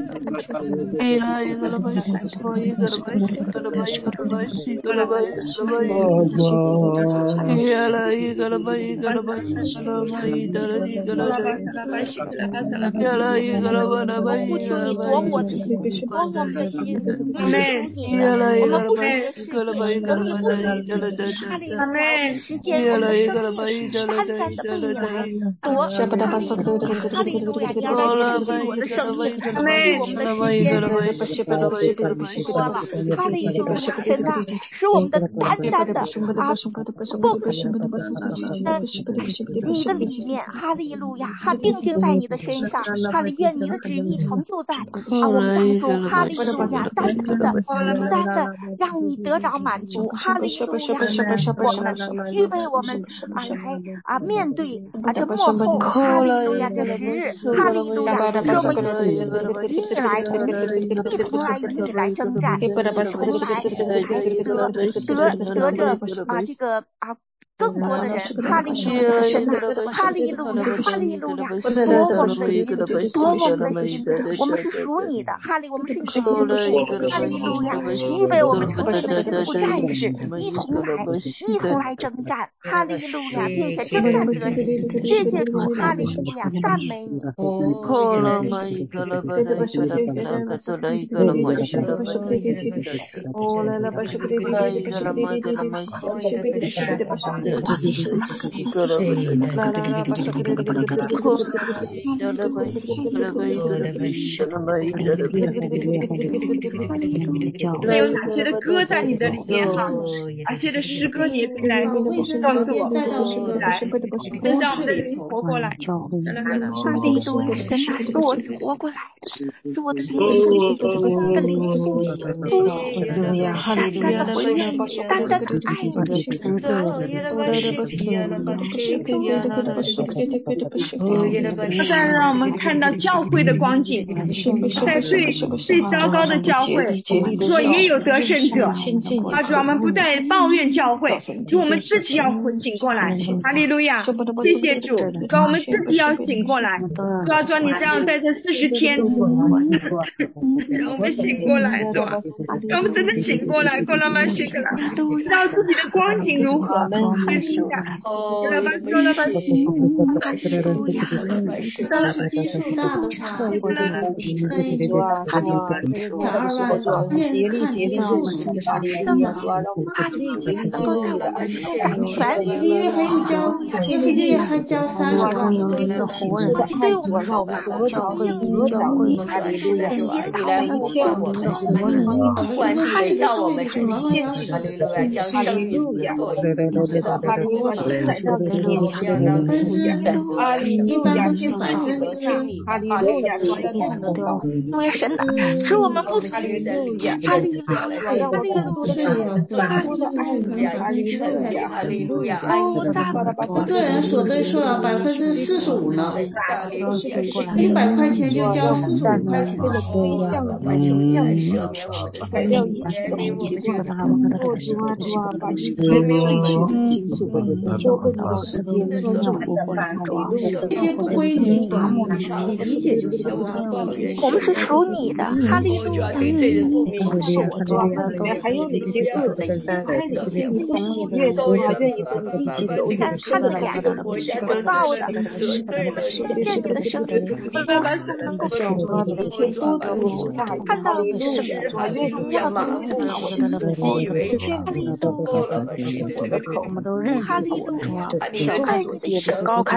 Ila igala bashi ma igala bashi gala ma igala bashi gala ba igala ba igala. Ila igala ba igala bashi gala ma igala igala da igala. Ila igala bala ba igala ba 夺我们的心，我们是属你的， Ila 我们 igala 不 ba 属人世 igala 界， ba 我 igala 们 ba 不 da 属人 igala 自 da 己。 da 哈利 da. 路亚，我们的时间，我们 Ila 的生 igala ba 命是 igala 按 da 照生 igala 命 da. 来夺。哈利路亚，哈利路亚，你要来 Ola 治 ba 愈我的 igala 生 ba 命， igala ba 治愈我们的 igala ba 时间。 igala ba igala ba igala ba 多了，哈利路亚，神呐，使我们的单单的啊 focus 在你的里面，哈利路亚，哈定睛在你的身上，哈利愿你的旨意成就在啊我们当中，哈利路亚，单单的单单的让你得着满足，哈利路亚，我们预备我们啊来啊面对啊这幕后，哈利路亚的时日，哈利路亚，使我们一起来同一同来与你来征战，一同来来得得得着啊这个啊更多的人，哈利路亚，神呐，哈利路亚，哈利路亚，夺我们的心，夺我们的心，我们是属你的，哈利，我们是你的天赋，哈利路亚，预备我们成为你的天赋战士，一同来，一同来征战，哈利路亚，并且征战得胜，谢谢主，哈利路亚，赞美你。 Kola ma igala bada igala bada katula igala mashula ma igala la igala ma igala mashula igala bada kola igala ba igala ba igala ba igala ma igala ba 还有哪些的歌在你的里面哈？哪些的诗歌你也可以来告诉我，来，能让我们的灵活过来。 哈利路亚，神呐，使我活过来，使我的灵的灵苏醒苏醒，单单的回应你，单单的爱你。 不再让我们看到教会的光景，在最最糟糕的教会，说也有得胜者，啊，主，我们不再抱怨教会，主，我们自己要醒过来。哈利路亚，谢谢主，主，我们自己要醒过来。主啊，主，你这样在这四十天，让我们醒过来，主啊，让我们真的醒过来，过来吧，醒过来，知道自己的光景如何。哈利路亚，过来吧，过来吧， 哈利路亚， 但是基数大的话，可以哈利路亚， 两二万愿看见复苏发生， 哈利路亚，能够在我们的手掌权。 因为还一章，前几个月还交三十万， 你对我们说话，应允的引导我们，透明， 不管是向我们呈现哈利路亚，将生育死的作用，是的，哈利路亚，我们要当站住在一般都是百和分之真理，哈利路亚， 因为神呐，使我们不死，哈利路亚，哈利路亚，哈利路亚，哈利路亚， 哈利路亚， 哦，赞美我个人所得说了百分之四十五呢，一百块钱就交四十五块钱。 完求降赦免我们的罪孽，怜悯我们这个哦，主啊，主啊，把一切睡去的情愫交给你的时间，专注不回来，哈利路亚。 这些不归你管，你理解就行了。 我们是属你的，哈利路亚。 对罪人不明， 告诉我，主啊，里面还有哪些个子开的心不喜悦的，主啊，愿意跟你一起走永生的道路。 所造的，听见你的声音，能够主啊，你的天赋多么大， 看到你的圣圣主啊，愿你要将你的的心意为真哈利理路亚， 我的口，我们都认哈利识过， 路亚， 主啊，用自己的高看自己，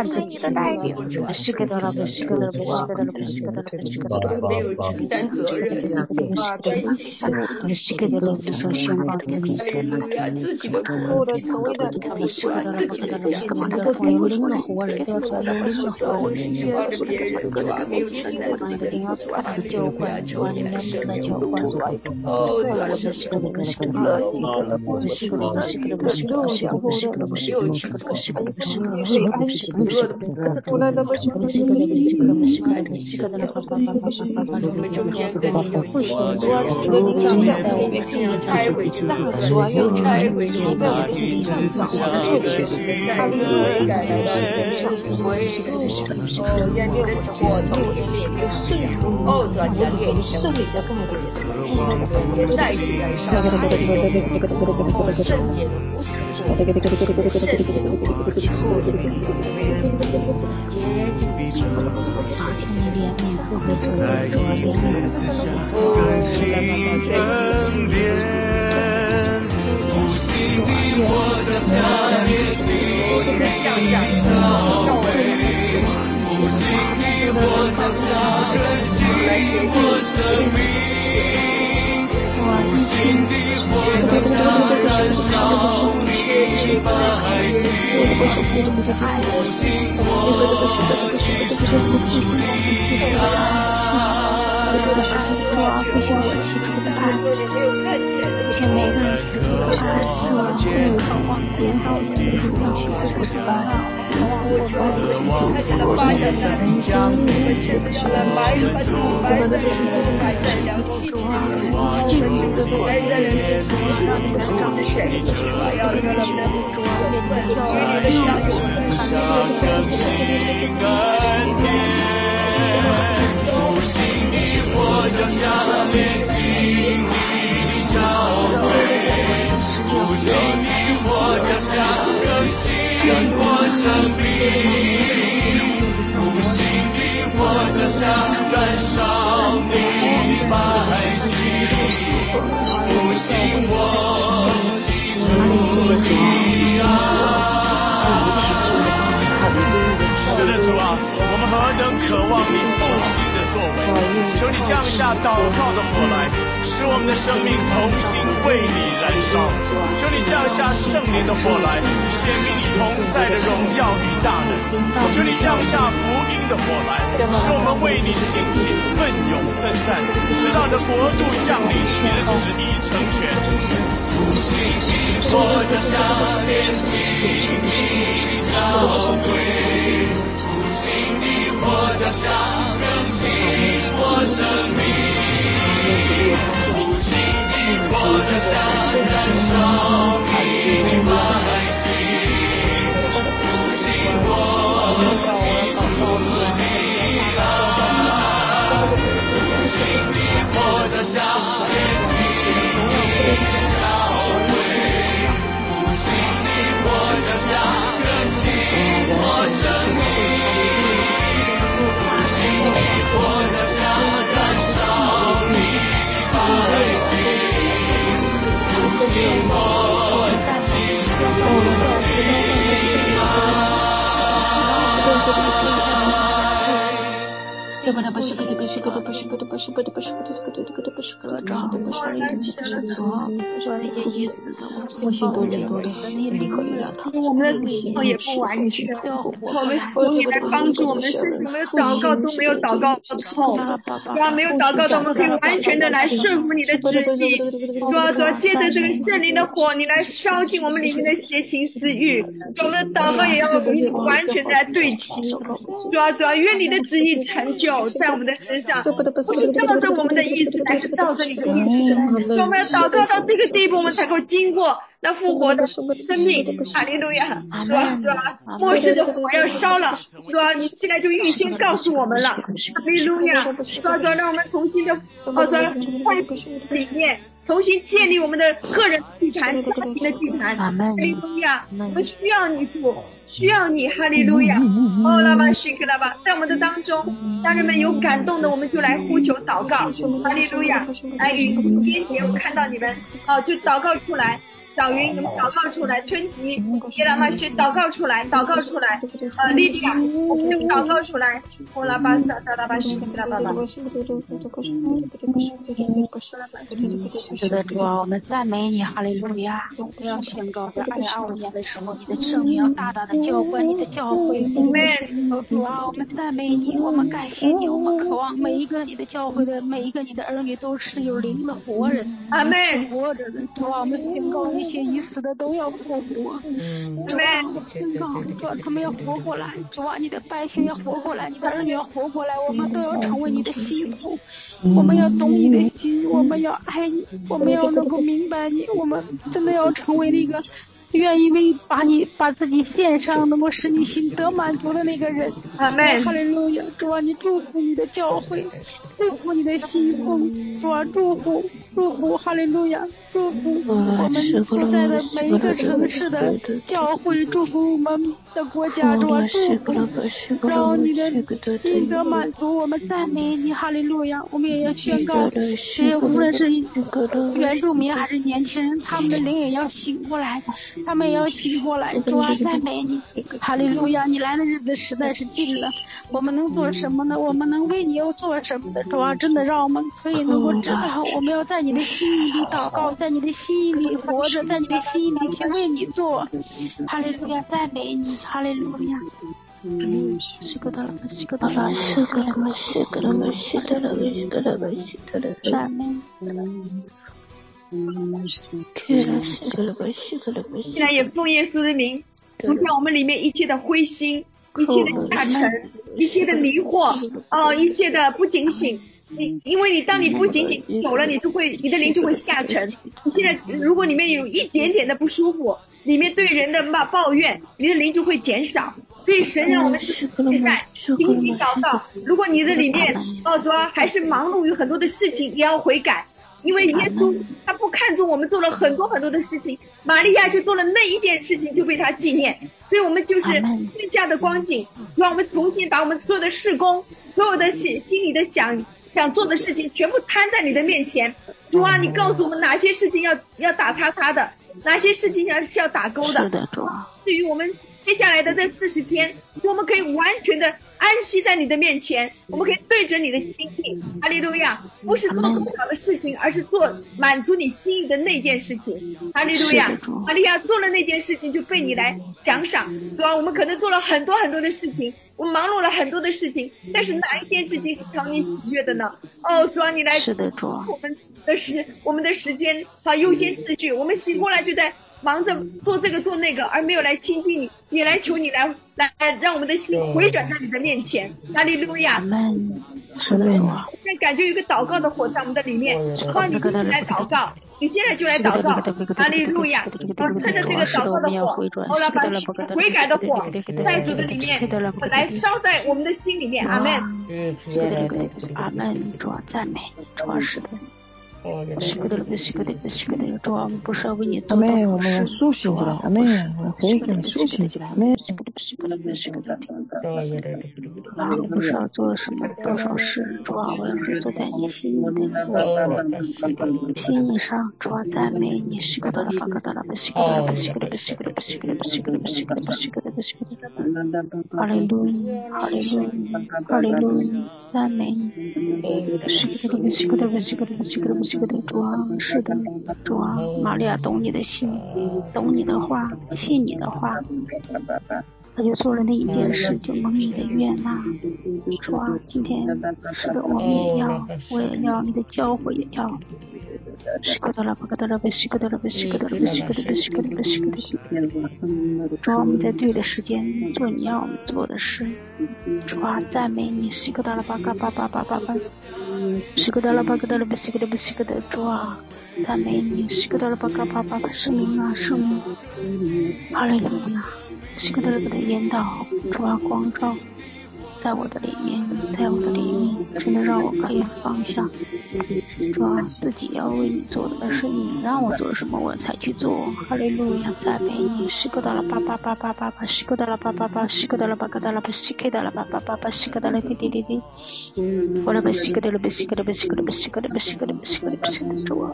的带领，主啊， 是个的了，不是个的，不是个的，不是个的，不是个的，没有承担责任，啊，关心不是个的了，不是宣告的你哈利路亚，自己的国度，主啊，自己的家庭的活人，主啊，主啊，我是指望着别人，主啊，没有承担责任，主啊，哈利路亚，求你来赦免我，主啊，哦，主啊，赦免我，赦免我，我是主啊，你的路，然后呢，没有去做，因为安息恶的不够，我们中间跟你有一个主啊，使得你站在我们面前，拆毁这个主啊，又拆毁这个在我们心上造好的作权，哈利路亚，来到你的面前归哦，愿你的火从天裂开，哦，主啊，你的烈焰会在我们面前，也再一次燃烧，哈利路亚，哦，圣洁的火，圣洁的火，哦，也在我们面前洁净的主， 求你怜悯复活主啊，主啊怜悯哦，恩典， 复兴的火将下灭尽， 降下到我们复兴的火将下更新我生命，复兴的火将下燃烧你百姓，复兴我基督的爱。 主啊，复兴我基督的爱，复兴每个人基督的爱，主啊，渴望见到你的复兴基督的爱，渴望我们看见了发展的人生，我们真的要来埋把自己埋在埋在凉气之里，我们就是埋在凉气之里，让你们长谁？主啊，要让你们主啊，与你的家有关系。 复兴的火将下炼尽你教会，复兴的火将下更新我生命，复兴的火将下燃烧你百姓，复兴我基督的爱。是的，主啊，我们何等渴望你复兴的作为，求你降下祷告的火来，使我们的生命重新为你燃烧，求你降下圣灵的火来，显明你同在的荣耀与大能，求你降下福音的火来，使我们为你兴起奋勇征战，直到你的国度降临，你的旨意成全。复兴的火将下炼尽你教会，复兴的火将下更新我生命，复兴的火将下燃烧你百姓，复兴我基督的爱，复兴的火将下炼尽你教会，复兴的火将下更新我生命，复兴的火将下燃烧你百姓，复兴我基督的爱。 不不不是不是不是不是不是不是不是不是不是不是不是不是不是各种不是的不是错，复兴复兴多利多利心里和力量堂， 我们的祷告也不完全，我们求你来帮助我们，甚至我们的祷告都没有祷告透，主要没有祷告到我们可以完全的来顺服你的旨意，主要主要借着这个圣灵的火，你来烧尽我们里面的邪情私欲，我们的祷告也要与你完全的来对齐，主要主要愿你的旨意成就在我们的身上，不是照着我们的意思，乃是照着你的意思。我们要祷告到这个地步，我们才够经过那复活的生命。哈利路亚，是吧？是吧？末世的火要烧了，是吧？你现在就预先告诉我们了。哈利路亚，是吧？主让我们重新的，哦，主在里面重新建立我们的个人祭坛、家庭的祭坛。哈利路亚，我们需要你主。需要你，哈利路亚！哦，拉巴西克拉巴，在我们的当中，家人们有感动的，我们就来呼求祷告，哈利路亚！来，与心连结，我看到你们，哦，就祷告出来， 小云，你们祷告出来，春吉，耶拉玛去祷告出来，祷告出来，呃，莉迪亚，我们祷告出来，我拉巴萨达拉巴西拉巴巴。 是的，主啊，我们赞美你，哈利路亚！我们要宣告，在二零二五年的时候，你的圣灵要大大的浇灌你的教会。主啊，我们赞美你，我们感谢你，我们渴望每一个你的教会的每一个你的儿女都是有灵的活人， 阿门。 活着的，主啊，我们宣告那些已死的都要复活。主啊，我宣告，主啊，他们要活过来。主啊，你的百姓要活过来，你的儿女要活过来，我们都要成为你的信徒。我们要懂你的心，我们要爱你，我们要能够明白你，我们真的要成为那个愿意为把你把自己献上，能够使你心得满足的那个人。 阿门。 哈利路亚！主啊，你祝福你的教会，祝福你的信奉，主啊，祝福祝福，哈利路亚！祝福我们所在的每一个城市的教会，祝福我们的国家，主啊，祝福，让你的心得满足。我们赞美你，哈利路亚！我们也要宣告，这无论是原住民还是年轻人，他们的灵也要醒过来，他们也要醒过来。主啊，赞美你，哈利路亚！你来的日子实在是近了，我们能做什么呢？我们能为你又做什么的？主啊，真的让我们可以能够知道，我们要在你的心意里祷告，在你的心意里活着，在你的心意里去为你做。哈利路亚，赞美你，哈利路亚。是个的了，是个的了，是个的了，是个的了，是个的了，是个的了，是个的了，赞美。 现在也奉耶稣的名，除掉我们里面一切的灰心，一切的下沉，一切的迷惑，哦、呃，一切的不警醒。你因为你当你不警醒久了，你就会你的灵就会下沉。你现在如果里面有一点点的不舒服，里面对人的骂抱怨，你的灵就会减少。所以神让我们现在紧紧祷告，如果你的里面哦主要还是忙碌于很多的事情，也要悔改。因为耶稣他不看重我们做了很多很多的事情，玛利亚就做了那一件事情就被他纪念，所以我们就是更加的光景，让我们重新把我们所有的事工，所有的心心里的想想做的事情全部摊在你的面前。主啊，你告诉我们哪些事情要要打叉叉的，哪些事情要是要打勾的。 是的，主啊。 至于我们接下来的这四十天，我们可以完全的安息在你的面前，我们可以对着你的心意，哈利路亚，不是做多少的事情，而是做满足你心意的那件事情，哈利路亚，哈利路亚，做了那件事情就被你来奖赏。对吧？我们可能做了很多很多的事情，我们忙碌了很多的事情，但是哪一件事情是讨你喜悦的呢？哦，主啊，你来是的，主啊， 我们的时我们的时间啊优先次序，我们醒过来就在忙着做这个做那个，而没有来亲近你，也来求你来来让我们的心回转在你的面前。哈利路亚！ 是的，主啊！ 现在感觉有一个祷告的火在我们的里面，帮你一起来祷告，你现在就来祷告。哈利路亚！啊，趁着这个祷告的火，后来把悔改的火在主的里面来烧在我们的心里面。阿门。 阿门。主啊，赞美，主啊，是的。是个的了，是个的，是个的，主啊，我们不是要为你做到我们要苏醒起来，阿妹，我们悔改苏醒起来，阿妹。 是个的，是个的，是个的。啊，我不是要做什么多少事，主啊，我要是坐在你心意的心意上，主啊，赞美你，是个的了，巴个的了，是个的了，是个的，是个的，是个的，是个的，是个的，是个的，是个的。哈利路亚，哈利路亚，哈利路亚，赞美你，是个的，是个的，是个的，是个的，是个的。主啊，是的，主啊，玛利亚懂你的心，懂你的话，信你的话，他就做了那一件事，就蒙你的悦纳。主啊，今天是的，我们也要，我也要，你的教诲也要。是个的了，不个的了，不是个的了，不是个的了，不是个的，不是个的，不是个的。主啊，我们在对的时间做你要我们做的事。主啊，赞美你，是个的了，巴嘎巴巴巴巴巴。是个的了，巴个的了，不是个的，不是个的。主啊，赞美你，是个的了，巴嘎巴巴巴，圣灵啊，圣灵，哈利路亚，是个的了，的引导，主啊，光照在我的里面，在我的里面，真的让我可以放下，主啊，自己要为你做的，而是你让我做什么我才去做。哈利路亚，赞美你，是个的了，巴巴巴巴巴巴，是个的了，巴巴巴，是个的了，巴个的了，不是个的了，巴巴巴巴，是个的了，滴滴滴滴，我来不是个的了，不是个的，不是个的，不是个的，不是个的，不是个的，主啊，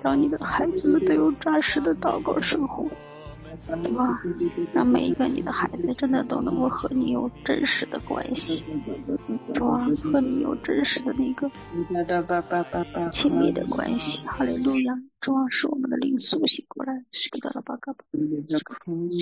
让你的孩子们都有扎实的祷告生活，对吧？让每一个你的孩子真的都能够和你有真实的关系，主啊，和你有真实的那个亲密的关系。哈利路亚！主啊，使我们的灵苏醒过来，是个的了吧嘎巴。